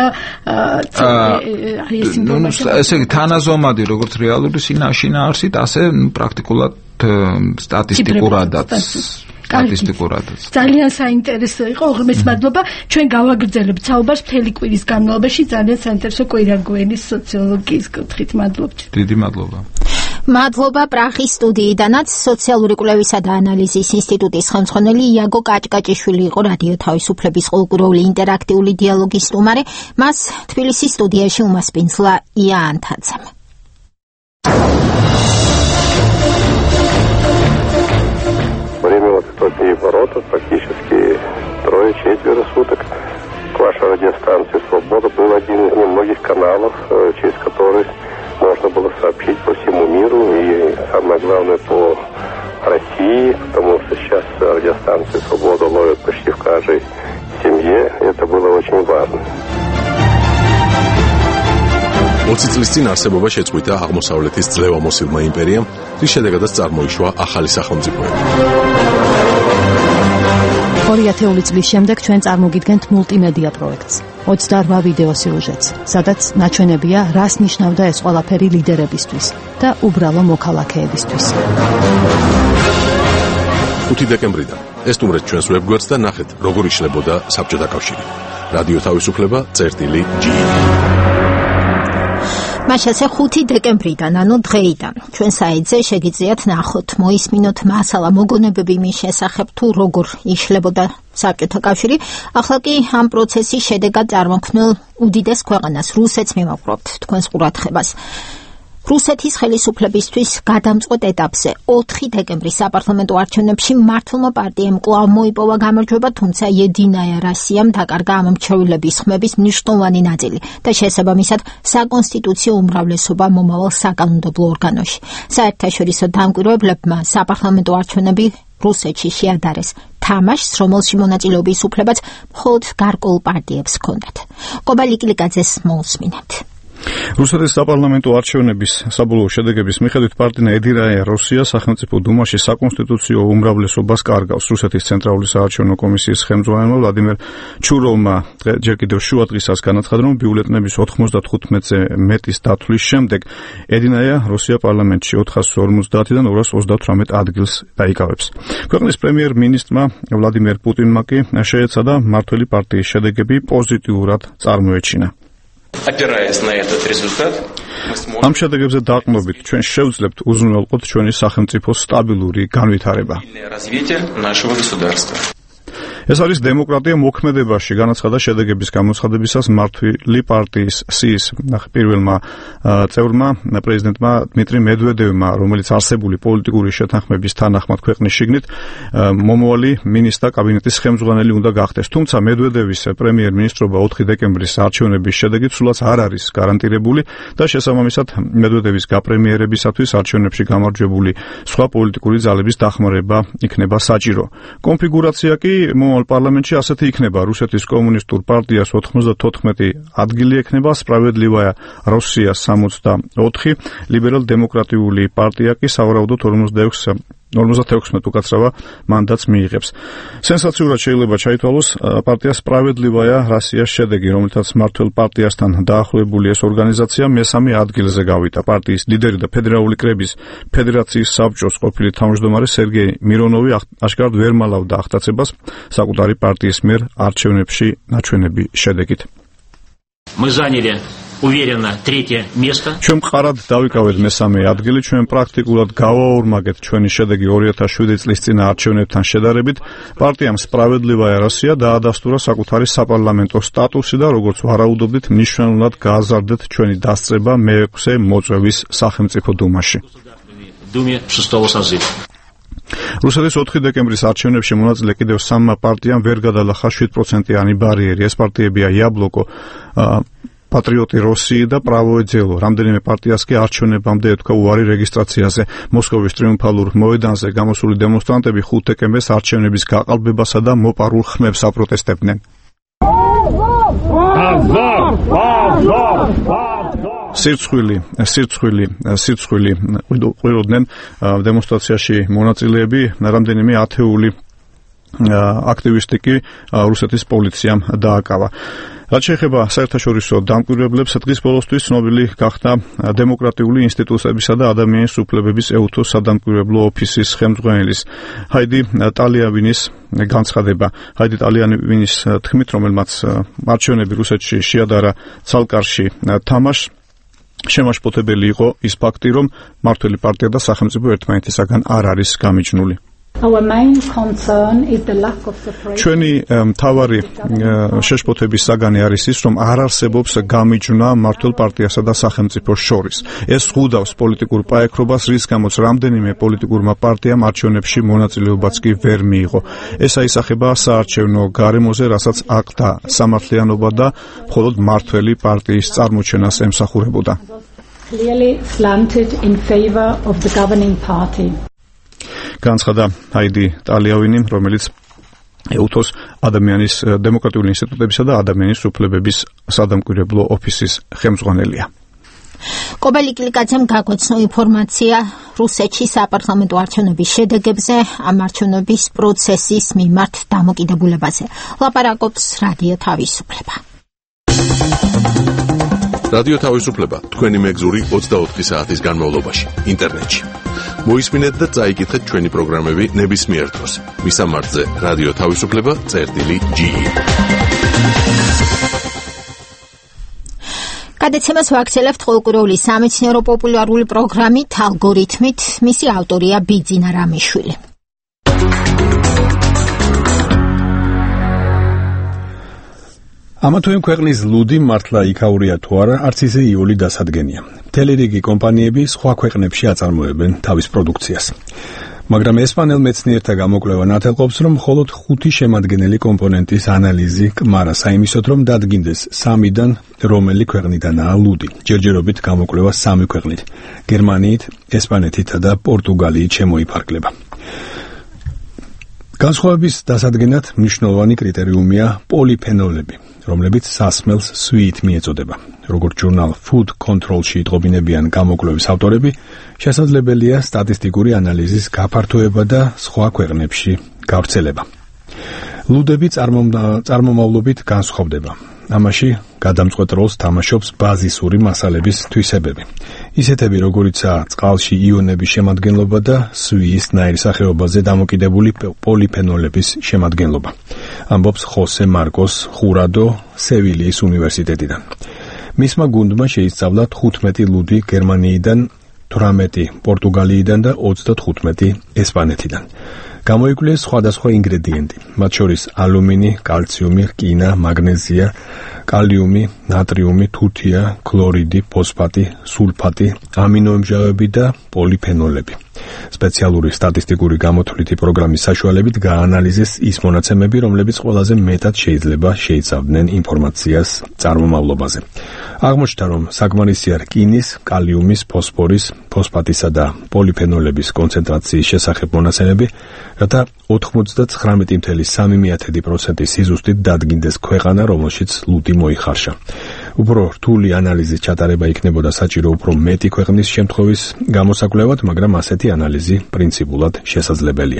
S21: აი ეს ინფორმაცია.
S22: ესე იგი, თანაზომადი, როგორც რეალური შინაარსით, ასე პრაქტიკულად სტატისტიკურადაც სტატისტიკურადაც.
S21: ძალიან საინტერესო იყო, უღრმეს მადლობა. ჩვენ გავაგრძელებთ საუბარს მთელი კვირის განმავლობაში ძალიან საინტერესო კვირაგუენის სოციოლოგიის კუთხით. მადლობთ.
S22: დიდი მადლობა.
S1: მადლობა პრაღის სტუდიიდანაც სოციალური კვლევისა და ანალიზის ინსტიტუტის ხელმძღვანელი იაგო კაჭკაჭიშვილი იყო რადიო თავისუფლების ყოველკვირეული ინტერაქტიული დიალოგის სტუმარი. მას თბილისის სტუდიაში უმასპინძლა ია ანთაძემ.
S3: Время вот этого переворота практически трое-четверо суток к вашей радиостанции «Свобода» был один из немногих каналов, через который можно было сообщить по всему миру и, самое главное, по России, потому что сейчас радиостанции «Свобода» ловят почти в каждой семье. Это было очень важно.
S5: ოცი წლის წინ არსებობა შეწყვიტა აღმოსავლეთის ძლევამოსილმა იმპერიამ, რის შედეგადაც წარმოიშვა ახალი სახელმწიფოები.
S6: ორი ათეული წლის შემდეგ ჩვენ წარმოგიდგენთ მულტიმედია პროექტს, ოცდაორ ვიდეო სიუჟეტს, სადაც ნაჩვენებია, რას ნიშნავდა ეს ყველაფერი ლიდერებისთვის და უბრალო მოქალაქეებისთვის.
S5: ხუთი დეკემბრიდან ესტუმრეთ ჩვენს ვებგვერდს და ნახეთ, როგორ იშლებოდა საბჭოთა კავშირი. რადიო თავისუფლება წერტილი ჯი.
S1: მაშასე ხუთი დეკემბრიდან, ანუ დღეიდან, ჩვენ საიტზე შეგიძლიათ ნახოთ, მოისმინოთ მასალა მოგონებები მის შესახებ თუ როგორ იშლებოდა საბჭოთა კავშირი, ახლა კი ამ პროცესის შედეგად წარმოქმნილ უდიდეს ქვეყანას, რუსეთს მივაყვრებთ თქვენს ყურადღებას. რუსეთის ხელისუფლებისთვის გადამწყვეტ ეტაპზე ოთხი დეკემბრის საპარლამენტო არჩევნებში მმართველმა პარტიამ კვლავ მოიპოვა გამარჯვება, თუმცა Единая Россиям დაკარგა ამ მრჩევლების ხმების მნიშვნელოვანი ნაწილი და შესაბამისად საკონსტიტუციო უმრავლესობა მომავალ საკანონმდებლო ორგანოში. საერთაშორისო დამკვირვებლებმა საპარლამენტო არჩევნები რუსეთში შეადარეს თამაშს, რომელში მონაწილეობის უფლებაც მხოლოდ გარკვეულ პარტიებს ჰქონდათ. კობა ლიკლიკაძეს მოусმინეთ.
S2: რუსეთის საპარლამენტო არჩევნების საბოლოო შედეგების მიხედვით პარტია Единая Россия სახელმწიფო დუმაში საკონსტიტუციო უმრავლესობას კარგავს. რუსეთის ცენტრალური საარჩევნო კომისიის ხელმძღვანელმა ვლადიმერ ჩუროვმა ჯერ კიდევ შუა დღისას განაცხადა, რომ ბიულეტენების ოთხმოცდათხუთმეტზე მეტის დათვლის შემდეგ Единая Россия პარლამენტში ოთხასი ორმოცდაათიდან ორასი ოცდათვრამეტ ადგილს დაიკავებს. ქვეყნის პრემიერ-მინისტრმა ვლადიმერ პუტინმა კი შეეცადა მმართველი პარტიის შედეგები პოზიტიურად წარმოეჩინა.
S10: Опираясь на этот результат,
S2: ამ შედეგებზე დაყრდნობით ჩვენ შევძლებთ უზრუნველყოთ ჩვენი სახელმწიფოს სტაბილური განვითარება.
S10: развитие нашего государства.
S2: ეს არის დემოკრატია მოქმედებაში, განაცხადა შედეგების გამოცხადებისას მმართველი პარტიის სიის პირველმა წევრმა პრეზიდენტმა დმიტრი მედვედევმა, რომელიც არსებული პოლიტიკური შეთანხმების თანახმად ქვეყნის შიგნით მომავალი მინისტრთა კაბინეტის ხელმძღვანელი უნდა გახდეს. თუმცა მედვედევის პრემიერ-მინისტრობა ოთხი დეკემბრის არჩევნების შედეგით სულაც არ არის გარანტირებული და შესაბამისად მედვედევის გაპრემიერებისათვის არჩევნებში გამარჯვებული სხვა პოლიტიკური ძალების დახმარება იქნება საჭირო. კონფიგურაცია კი პარლამენტში ასეთი იქნება: რუსეთის კომუნისტურ პარტიას ოთხმოცდათოთხმეტი ადგილი ექნება, სპრავედლივая Россия სამოცდაოთხი, ლიბერალ-დემოკრატიული პარტია კი სავარაუდოდ ორმოცდაექვსმეტ უკაცრავა მანდატს მიიღებს. სენსაციურად შეიძლება ჩაითვალოს პარტია სპრავედლივая Россия's შედეგი, რომელთაც მმართველ პარტიასთან დაახლოებული ეს ორგანიზაცია მესამე ადგილზე გავიდა. პარტიის ლიდერი და ფედერალური კრების ფედერაციის საბჭოს ყოფილი თავმჯდომარე სერგეი მირონოვი აშკარად ვერ მალავდა აღტაცებას საკუთარი პარტიის მიერ არჩევნებში ნაჩვენები შედეგით.
S10: Мы заняли уверенно третье место.
S2: ჩვენ მყარად დავიკავეთ მესამე ადგილი, ჩვენ პრაქტიკულად გავაორმაგეთ ჩვენი შედეგი ორი ათას შვიდი წლის წინა არჩევნებთან შედარებით. პარტიამ სპრავედლივая Россия დაადასტურა საკუთარი საპარლამენტო სტატუსი და როგორც ვარაუდობდით, მნიშვნელოვნად გააზარდეთ ჩვენი დასწრება მეექვსე მოწვევის სახელმწიფო დუმაში.
S10: Думе шестого созыва.
S2: რუსეთის ოთხი დეკემბრის არჩევნებში მონაწილე კიდევ სამმა პარტიამ ვერ გადალახა შვიდ პროცენტიანი ბარიერი. ეს პარტიებია იაბლოკო, პატრიოტი როსიი და პრავოე ძელო. რამდენიმე პარტიას კი არჩევნებამდე ეთქვა უარი რეგისტრაციაზე. მოსკოვის ტრიუმფალურ მოედანზე გამოსული დემონსტრანტები ხუთ დეკემბერს არჩევნების გაყალბებასა და მოპარულ ხმებს აპროტესტებდნენ. სირცხვილი, სირცხვილი, სირცხვილი ყვილოდნენ დემონსტრაციაში მონაწილეები, რამდენიმე ათეული აქტივისტი კი რუსეთის პოლიციამ დააკავა. რაც შეეხება საერთაშორისო დამკვირვებლებს, დღის ბოლოსთვის ცნობილი გახდა დემოკრატიული ინსტიტუტებისა და ადამიანის უფლებების ეუთოს სადამკვირვებლო ოფისის ხელმძღვანელის ჰაიდი ტალიავინის განცხადება. ჰაიდი ტალიავინის თქმით, რომელმაც არჩევნები რუსეთში შეადარა ცალკარში თამაშს, შემაშფოთებელი იყო ის ფაქტი, რომ მმართველი პარტია და სახელმწიფო ერთმანეთისაგან არ არის გამიჯნული. ჩვენი მთავარი შეშფოთების საგანი არის ის, რომ არ არსებობს გამიჯვნა მმართველ პარტიასა და სახელმწიფოს შორის. ეს ზღუდავს პოლიტიკურ პაექრობას, რის გამოც რამდენიმე პოლიტიკურმა პარტიამ არჩევნებში მონაწილეობაც კი ვერ მიიღო. ეს აისახება საარჩევნო გარემოზე, რასაც აკდა სამართლიანობა და მხოლოდ მმართველი პარტიის წარმოჩენას ემსახურებოდა. განცხადა ჰაიდი ტალიავინი, რომელიც ეუთოს ადამიანის დემოკრატიული ინსტიტუტებისა და ადამიანის უფლებების სადამკვირვებლო ოფისის ხელმძღვანელია.
S1: კობა ლიკლიკაძემ გაგვეცნო ინფორმაცია რუსეთში საპარლამენტო არჩევნების შედეგებზე, ამ არჩევნების პროცესის მიმართ დამოკიდებულებაზე. ლაპარაკობს რადიო თავისუფლება.
S5: რადიო თავისუფლება თქვენი მეგზური ოცდაოთხი საათის განმავლობაში ინტერნეტში. მოისმინეთ და წაიკითხეთ ჩვენი პროგრამები ნებისმიერ დროს. მისამართზე რადიო თავისუფლება წერტილი ჯი.
S1: გადაცემას ვაქცელებთ ყოველკვირეული სამეცნიერო პოპულარული პროგრამით ალგორითმით, მისი ავტორია ბიძინა რამიშვილი.
S2: ამა თუ იმ ქვეყნის ლუდი მართლა იქაურია თუ არა, არც ისე იული დასადგენია. მთელი რიგი კომპანიები სხვა ქვეყნებში აწარმოებენ თავის პროდუქციას. მაგრამ ესპანელ მეცნიერთა გამოკვლევა ნათელყოფს, რომ მხოლოდ ხუთი შემადგენელი კომპონენტის ანალიზი კმარა საიმისოდ, რომ დადგინდეს სამიდან რომელი ქვეყნიდანაა ლუდი. ჯერჯერობით გამოკვლევა სამი ქვეყნით: გერმანიით, ესპანეთითა და პორტუგალიით შემოიფარგლება. განსხვავების დასადგენად მნიშვნელოვანი კრიტერიუმია პოლიფენოლები, რომლებიც სასმელს სვიით მიეწოდება. როგორც ჟურნალ Food Control-ში იტყობინებიან გამოკვლევის ავტორები, შესაძლებელია სტატისტიკური ანალიზის გაფართოება და სხვა ქვეყნებში გავრცელება. ლუდები წარმომავლობით განსხვავდება. ამაში გადამწყვეტ როლს თამაშობს ბაზისური მასალების თვისებები. ისეთები, როგორიცაა წყალში იონების შემადგენლობა და სვიის ნაირსახეობაზე დამოკიდებული პოლიფენოლების შემადგენლობა. ამბობს ხოსე მარკოს ხურადო სევილიის უნივერსიტეტიდან. მისმა გუნდმა შეისწავლა თხუთმეტი ლუდი გერმანიიდან, თვრამეტი პორტუგალიიდან და ოცდათხუთმეტი ესპანეთიდან. გამოიკვლიეს სხვადასხვა ინგრედიენტი, მათ შორის ალუმინი, კალციუმი, რკინა, მაგნეზია, კალიუმი, ნატრიუმი, თუთია, ქლორიდი, ფოსფატი, სულფატი, ამინომჟავები და პოლიფენოლები. სპეციალური სტატისტიკური გამოთვლითი პროგრამის საშუალებით გაანალიზეს ის მონაცემები, რომლებიც ყველაზე მეტად შეიძლება შეიცავდნენ ინფორმაციას წარმომავლობაზე. აღმოჩნდა, რომ საკმარისია რკინის, კალიუმის, ფოსფორის, ფოსფატისა და პოლიფენოლების კონცენტრაციის შესახებ მონაცემები, რათა ოცდათხმეტი წამი სამი პროცენტი სიზუსტით დადგინდეს ქვეყანა, რომელშიც ლუდი მოიხარშა. უფრო რთული ანალიზის ჩატარება იქნებოდა საჭირო უფრო მეტი ქვეყნის შემთხვევის გამოსაკვლევად, მაგრამ ასეთი ანალიზი პრინციპულად შესაძლებელია.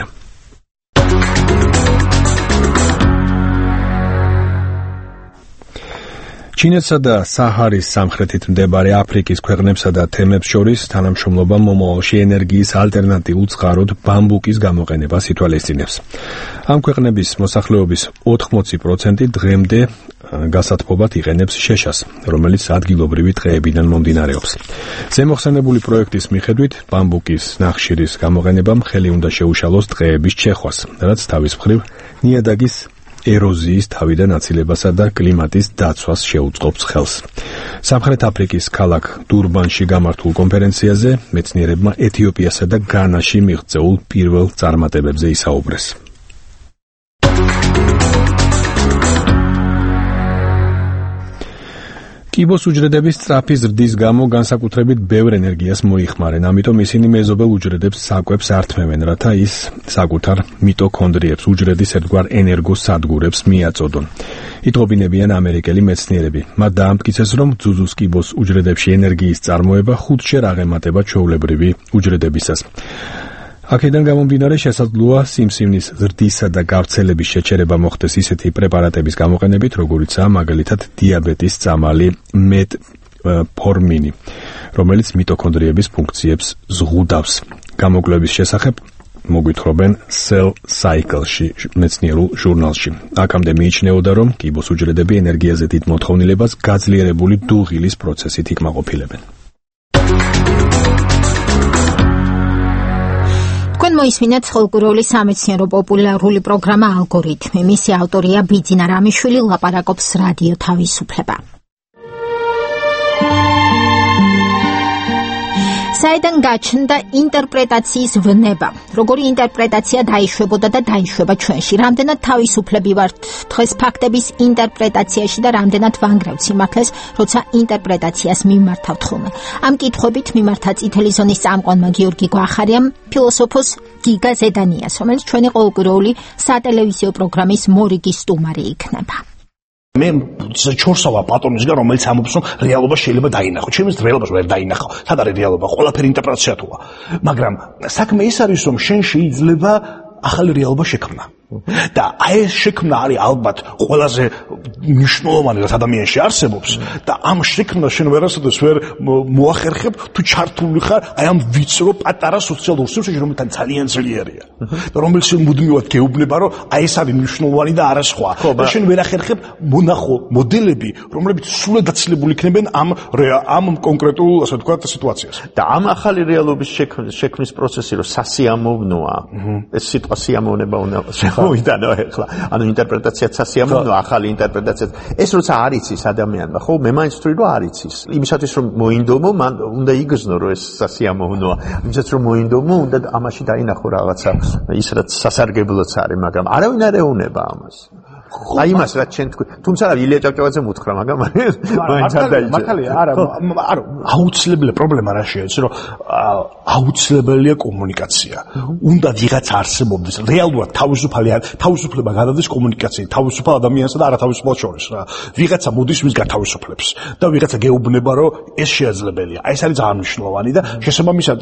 S2: ჩინეთსა და საჰარის სამხრეთით მდებარე აფრიკის ქვეყნებსა და თემებს შორის თანამშრომლობა მომავალში ენერგიის ალტერნატიულ წყაროდ ბამბუკის გამოყენებას ითვალისწინებს. ამ ქვეყნების მოსახლეობის ოთხმოცი პროცენტი დღემდე გასათბობად იყენებს შეშას, რომელიც ადგილობრივი ტყეებიდან მომდინარეობს. ზემოხსენებული პროექტის მიხედვით, ბამბუკის ნახშირის გამოყენებამ ხელი უნდა შეუშალოს ტყეების ჩეხვას, რაც თავის მხრივ ნიადაგის ეროზიის თავიდან აცილებასა და კლიმატის დაცვას შეუწყობს ხელს. სამხრეთ აფრიკის ქალაქ დურბანში გამართულ კონფერენციაზე მეცნიერებმა ეთიოპიასა და განაში მიღწეულ პირველ წარმატებებზე ისაუბრეს. კიბოს უჯრედების სწრაფი ზრდის გამო განსაკუთრებით ბევრ ენერგიას მოიხმარენ, ამიტომ ისინი მეზობელ უჯრედებს საკვებს ართმევენ, რათა ის საკუთარ მიტოქონდრიებს, უჯრედის ერთგვარ ენერგოსადგურებს მიაწოდონ. იტყობინებიან ამერიკელი მეცნიერები. მათ დაამტკიცეს, რომ ძუძუს კიბოს უჯრედებში ენერგიის წარმოება ხუთჯერ აღემატება ჩვეულებრივი უჯრედებისას. აქედან გამომდინარე შესაძლოა სიმსივნის ზრდისა და გავრცელების შეჩერება მოხდეს ისეთი პრეპარატების გამოყენებით, როგორიცაა მაგალითად დიაბეტის წამალი მეტფორმინი, რომელიც მიტოქონდრიების ფუნქციებს ზღუდავს. გამოკვლევის შესახებ მოგვითხრობენ Cell Cycle-ში, მეცნიერულ ჟურნალში. აქამდე მიიჩნეოდა, რომ კიბოს უჯრედები ენერგიაზე დიდ მოთხოვნილებას გაძლიერებული დუღილის პროცესით იკმაყოფილებენ.
S1: მოისმინეთ ხოლკვირეული სამეცნიერო პოპულარული პროგრამა ალგორითმი. მისი ავტორია ბიძინა რამიშვილი, ლაპარაკობს რადიო თავისუფლება. საიდან გაჩნდა ინტერპრეტაციის ვნება? როგორი ინტერპრეტაცია დაიშვებოდა და დაიშვება ჩვენში? რამდენად თავისუფლები ვართ დღეს ფაქტების ინტერპრეტაციაში და რამდენად ვანგრევთ სიმართლეს, როცა ინტერპრეტაციას მიმართავთ ხოლმე? ამ კითხვებით მიმართა წითელი ზონის წამყვანმა გიორგი გვახარიამ, ფილოსოფოს გიგა ზედანიას, რომელიც ჩვენი ყოველკვირეული სატელევიზიო პროგრამის მორიგი სტუმარი იქნება.
S4: მე ჩორსავა პატონისგან, რომელიც ამბობს, რომ რეალობა შეიძლება დაინახო. ჩემს რეალობას ვერ დაინახო. სად არის რეალობა? ყველაფერი ინტერპრეტაცია თუა. მაგრამ საქმე ის არის, რომ შენ შეიძლება ახალი რეალობა შექმნა. და აი ეს შექმნა არის ალბათ ყველაზე მნიშვნელოვანი რაც ადამიანში არსებობს და ამ შექმნას შენ ვერასოდეს ვერ მოახერხებ თუ ჩართული ხარ აი ამ ვიწრო პატარა სოციალურ სივრცეში რომელთან ძალიან ძლიერია და რომელიც მუდმივად გეუბნება რომ აი ეს არის მნიშვნელოვანი და არა სხვა და შენ ვერ ახერხებ მონახო მოდელები რომლებიც სრულად დაცილებული იქნებენ ამ ამ კონკრეტულ ასე ვთქვათ სიტუაციას
S11: და ამ ახალი რეალობის შექმნის პროცესი რომ სასიამოვნოა ეს სიტყვა სიამოვნება უნდა მოიტანო ახლა ანუ ინტერპრეტაციაც სასიამოვნოა ახალი ინტერპრეტაციაც ეს როცა არ იცის ადამიანმა ხო მე მაინც ვთვლი რომ არ იცის იმისათვის რომ მოინდომო მან უნდა იგრძნო რომ ეს სასიამოვნოა იმისათვის რომ მოინდომო უნდა ამაში დაინახო რაღაცა ის რაც სასარგებლოც არის მაგრამ არავინ არ ეუნება ამას აი მას რაც შენ თქვი თუმცა ილია ჭავჭავაძე მუთხრა მაგრამ მაინც არ დაიჭირა
S4: მართალია არა არა აუცილებელი პრობლემა რა შეიძლება რომ აუცილებელია კომუნიკაცია უნდა ვიღაც არსებობდეს რეალურად თავისუფალი თავისუფლება გადადის კომუნიკაციით თავისუფალ ადამიანსა და არათავისუფალ შორის რა ვიღაცა მოდის ვის გათავისუფლებს და ვიღაცა გეუბნება რომ ეს შეაძლებელია აი ეს არის ძალიან მნიშვნელოვანი და შესაბამისად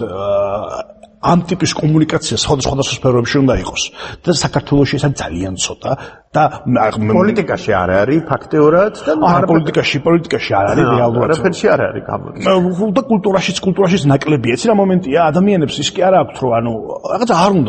S4: ამ ტიპის კომუნიკაცია სხვადასხვა სფეროებში უნდა იყოს და საქართველოში ეს არის ძალიან ცოტა და
S11: პოლიტიკაში არ არის ფაქტიურად და
S4: არა პოლიტიკაში პოლიტიკაში არ არის რეალურად
S11: არაფერში არ არის გამოდის
S4: და კულტურაშიც კულტურაშიც ნაკლებია ეცი რა მომენტია ადამიანებს ის კი არ აქვს რომ ანუ რაღაც არ უნდა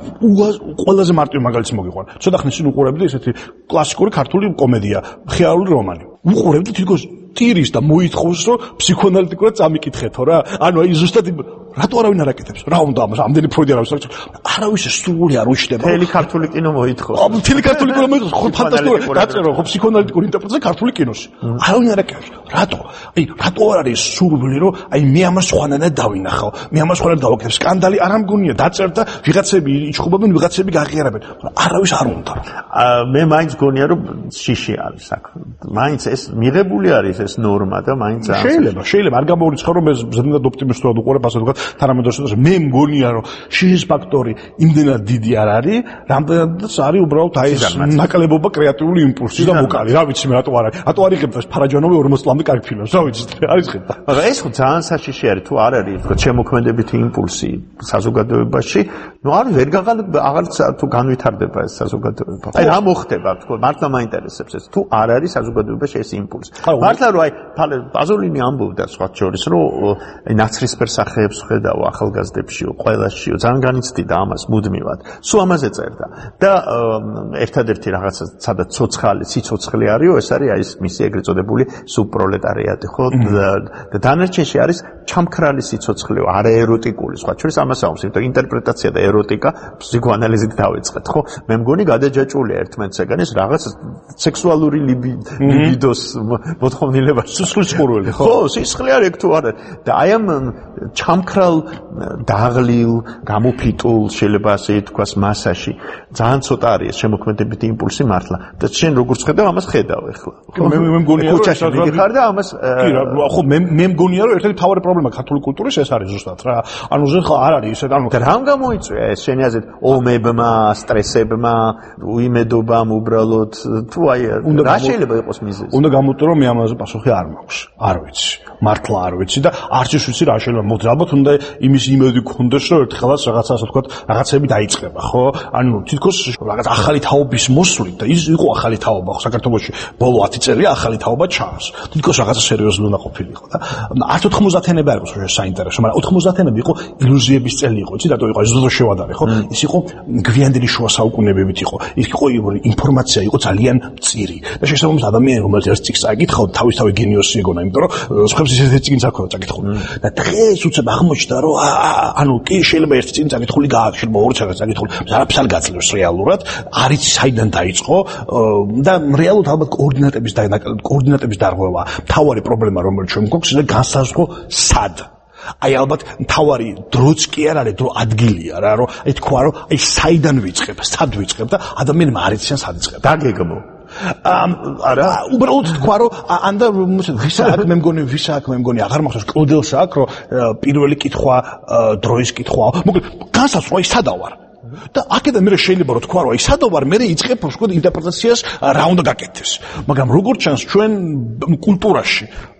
S4: ყველაზე მარტივი მაგალითს მოგიყვან ცოტა ხნის წინ უყურებდი ესეთი კლასიკური ქართული კომედია ხიარული რომანი უყურებდი თითქოს ტირის და მოითხოვს რომ ფსიქოანალიტიკურად წამიკითხეთო რა ანუ აი ზუსტად რატო არავინ არ აკეთებს რა უნდა ამას ამდენი ფროიდი არავის არავის სრული არ უჩნდება
S11: მთელი ქართული კინო მოითხოვს
S4: აბა მთელი ქართული კინო მოითხოვს ხო ფანტასტიკური დაწერო ხო ფსიქოანალიტიკური ინტერპრეტაცია ქართული კინოში არავინ არ აკეთებს რატო აი რატო არ არის სრული რომ აი მე ამას სხვანაირად დავინახავ მე ამას სხვანაირად დავაკეთებ სკანდალი არ ამგონია დაწერდა ვიღაცები იჩხუბებენ ვიღაცები გაღიარებენ არავის არ უნდა
S11: მე მაინც გონია რომ შიში არის საქმე მაინც ეს მიღებული არის ეს ნორმა და მაინც
S4: შეიძლება შეიძლება არ გამორიცხავ რომ ეს ზედმეტად ოპტიმისტურად უყურებ ასე ვთქვათ თანამედროვე მე მგონია რომ შიშის ფაქტორი იმდენად დიდი არ არის რამდენადაც არის უბრალოდ აი ეს ნაკლებობა კრეატიული იმპულსი და ვოკალი რა ვიცი მე რატო არ არის რატო არ იღებდა ფარაჯანოვი ორმოც წლამდე კარგი ფილმს რა ვიცი არ იღებდა
S11: მაგრამ ეს ხო ძალიან საშიში არის თუ არ არის ვთქვათ შემოქმედებითი იმპულსი საზოგადოებაში ნუ არ ვერ აღარც თუ განვითარდება ეს საზოგადოება აი რა მოხდება თქო მართლა მაინტერესებს ეს თუ არ არის საზოგადოებაში ეს იმპულსი მართლა რომ აი პაზოლინი ამბობდა სხვა შორის რომ აი ნაცრისფერ სახეებს ხედავ ახალგაზრდებშიო ყველაშიო ძალიან განიცდიდა ამას მუდმივად სულ ამაზე წერდა და ერთადერთი რაღაცა სადაც ცოცხალი სიცოცხლე არისო ეს არის აი ეს მისი ეგრეთ წოდებული სუბპროლეტარიატი ხო და დანარჩენში არის ჩამქრალი სიცოცხლეო არაეროტიკული სხვა შორის ამას ამბობს იმიტომ ინტერპრეტაცია და ეროტიკა ფსიქოანალიზით დავიწყეთ ხო მე მგონი გადაჯაჭვულია ერთმანეთსაგან ეს რაღაც სექსუალური ლიბიდოს მოთხოვნილება
S4: სისხლის ყურველი
S11: ხო სისხლი არის თუ არა და აი ამ ჩამქრალ დაღლილ გამოფიტულ შეიძლება ასე ითქვას მასაში ძალიან ცოტა არის შემოქმედებითი იმპულსი მართლა და შენ როგორც ხედავ ამას ხედავ ახლა
S4: მე მე მგონია რომ
S11: კუჩაში მიგიხარ და ამას
S4: კი რა ხო მე მე მგონია რომ ერთ-ერთი მთავარი პრობლემა ქართული კულტურის ეს არის ზუსტად რა ანუ ზე ხო არ არის ისე ანუ
S11: და რამ გამოიწვია ეს შენი აზრით ომებმა სტრესებმა უიმედობამ უბრალოდ თუ აი რა შეიძლება იყოს მიზეზი
S4: უნდა გამოწვო რომ მე ამაზე პასუხი არ მაქვს არ ვიცი მართლა არ ვიცი და არც ის ვიცი რა შეიძლება მოხდეს ალბათ უნდა იმის იმედი გქონდეს რომ ერთხელაც რაღაცა ასე ვთქვათ რაღაცები დაიწყება ხო ანუ თითქოს რაღაც ახალი თაობის მოსვლით და ის იყო ახალი თაობა ხო საქართველოში ბოლო ათი წელია ახალი თაობა ჩანს თითქოს რაღაცა სერიოზული უნდა ყოფილიყო და არც ოთხმოცდაათიანები არ იყო საინტერესო მაგრამ ოთხმოცდაათიანები იყო ილუზიების წელი იყო იცი რატო იყო ზუსტად შევადარე ხო ის იყო გვიანდელი შუა საუკუნეებით იყო ის იყო ინფორმაცია იყო ძალიან მწირი და შესაბამისად ადამიანი რომელიც ერთ წიგნს წაკითხავდა თავისთავად გენიოსი ეგონა იმიტომ რომ სხვებს ისეთ წიგნს აქვს წაკითხული და დღეს უცებ აღმოჩნდა რომ ანუ კი შეიძლება ერთი წიგნი წაკითხული გააკეთოს შეიძლება ორი წიგნი წაკითხული არაფერს არ გაძლევს რეალურად არის საიდან დაიწყო და რეალურად ალბათ კოორდინატების და კოორდინატების დარღვევა თავარი პრობლემა რომელიც ჩვენ გვაქვს ის განსაზღვრო სად აი ალბათ თავარი დროც კი არ არის დრო ადგილია რა რომ აი თქვა რომ აი საიდან ვიწყებ სად ვიწყებ და ადამიანმა არ იციან სად იწყებ
S11: დაგეგმო
S4: არა უბრალოდ თქვა რომ ანდა ვისა აქ მე მგონი ვისა აქ მე მგონი აღარ მახსოვს კლოდელსა აქ რომ პირველი კითხვა დროის კითხვა მოკლედ განსაზღვრა ის სადავარ და აქედან მე შეიძლება რომ თქვა რომ აი სადავარ მე იწყებ ვთქვათ ინტერპრეტაციას რა უნდა გაკეთდეს მაგრამ როგორც ჩანს ჩვენ კულტურაში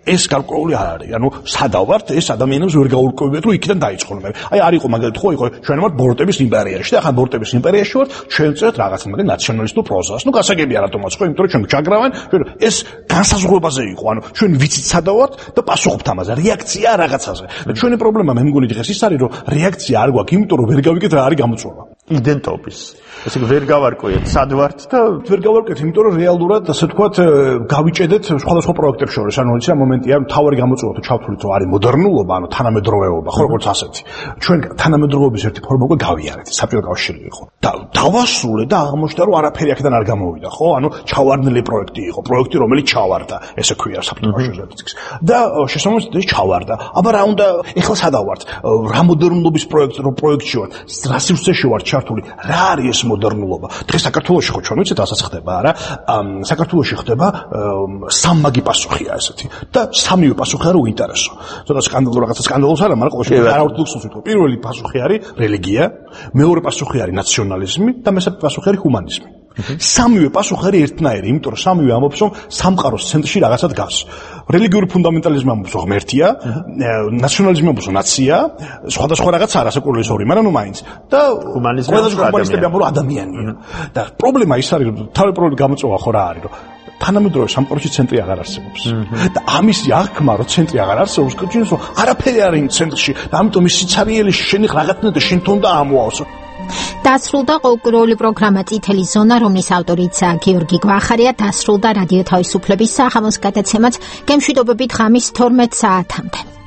S4: ეს გარკვეული არ არის. ანუ სადავართ ეს ადამიანებს ვერ გაურკვევიათ, რომ იქიდან დაიწყონ. აი არ იყო მაგალითად ხო იყო ჩვენ ვართ ბოროტების იმპერიაში და ახლა ბოროტების იმპერიაში ვართ, ჩვენ წერთ რაღაც მაგალითად ნაციონალისტურ პროზას. ნუ გასაგებია რატომაც ხო, იმიტომ რომ ჩვენ ჩაგრავენ, ჩვენ ეს განსაზღვრებაზე იყო. ანუ ჩვენ ვიცით სადავართ და პასუხობთ ამაზე, რეაქცია რაღაცაზე. და ჩვენი პრობლემა მე მგონი დღეს ის არის, რომ რეაქცია არ გვაქვს, იმიტომ რომ ვერ გავიგეთ რა არის გამოწვევა.
S11: იდენტობის. ესე იგი ვერ გავარკვიეთ სად ვართ და
S4: ვერ გავარკვიეთ, იმიტომ რომ რეალურად ასე ვთქვათ გავიჭედეთ სხვადასხვა პროექტებს შორის. ანუ იცი რა მომენტია, თავარი გამოწვევა თუ ჩავთვლით, რომ არის მოდერნულობა, ანუ თანამედროვეობა, ხო როგორც ასეთი. ჩვენ თანამედროვეობის ერთი ფორმა უკვე გავიარეთ, საბჭოთა კავშირი იყო. და დავასრულე და აღმოჩნდა, რომ არაფერი აქედან არ გამოვიდა, ხო? ანუ ჩავარდნილი პროექტი იყო, პროექტი რომელიც ჩავარდა, ესე ქვია საბჭოთა კავშირის. და შესაბამისად ეს ჩავარდა. აბა რა უნდა ეხლა სადავართ? რა მოდერნულობის პროექტი რო პროექტში ვართ, რა სივრცეში ვართ ჩართული, რა არის ეს მოდერნულობა? დღეს საქართველოში ხო ჩვენ ვიცით რასაც ხდება, არა? საქართველოში ხდება სამმაგი პასუხია ესეთი და სამივე პასუხი არის უინტერესო. ცოტა სკანდალურ რაღაცა სკანდალოს არა, მაგრამ ყოველ შემთხვევაში არაორთოდოქსი ვთქვი. პირველი პასუხი არის რელიგია, მეორე პასუხი არის ნაციონალიზმი და მესამე პასუხი არის ჰუმანიზმი. სამივე პასუხი არის ერთნაირი, იმიტომ რომ სამივე ამბობს, რომ სამყაროს ცენტრში რაღაცა დგას. რელიგიური ფუნდამენტალიზმი ამბობს, რომ ღმერთია, ნაციონალიზმი ამბობს, რომ ნაცია, სხვადასხვა რაღაც არა საკურლისორი, მაგრამ ნუ მაინც. და ჰუმანიზმი ამბობს, რომ ადამიანია. და პრობლემა ის არის, რომ თავი პრობლემა გამოწვევა ხო რა არის, რომ თანამედროვე სამყაროში ცენტრი აღარ არსებობს. და ამის აღქმა, რომ ცენტრი აღარ არსებობს, გვიჩვენებს, რომ არაფერი არ არის ცენტრში და ამიტომ ის სიცარიელი შენი რაღაცნაირად და შენ თუნდა ამოავს.
S1: დასრულდა ყოველკვირეული პროგრამა წითელი ზონა, რომლის ავტორიცაა გიორგი გვახარია. დასრულდა რადიო თავისუფლების სახამოს გადაცემაც გემშვიდობებით ღამის თორმეტ საათამდე.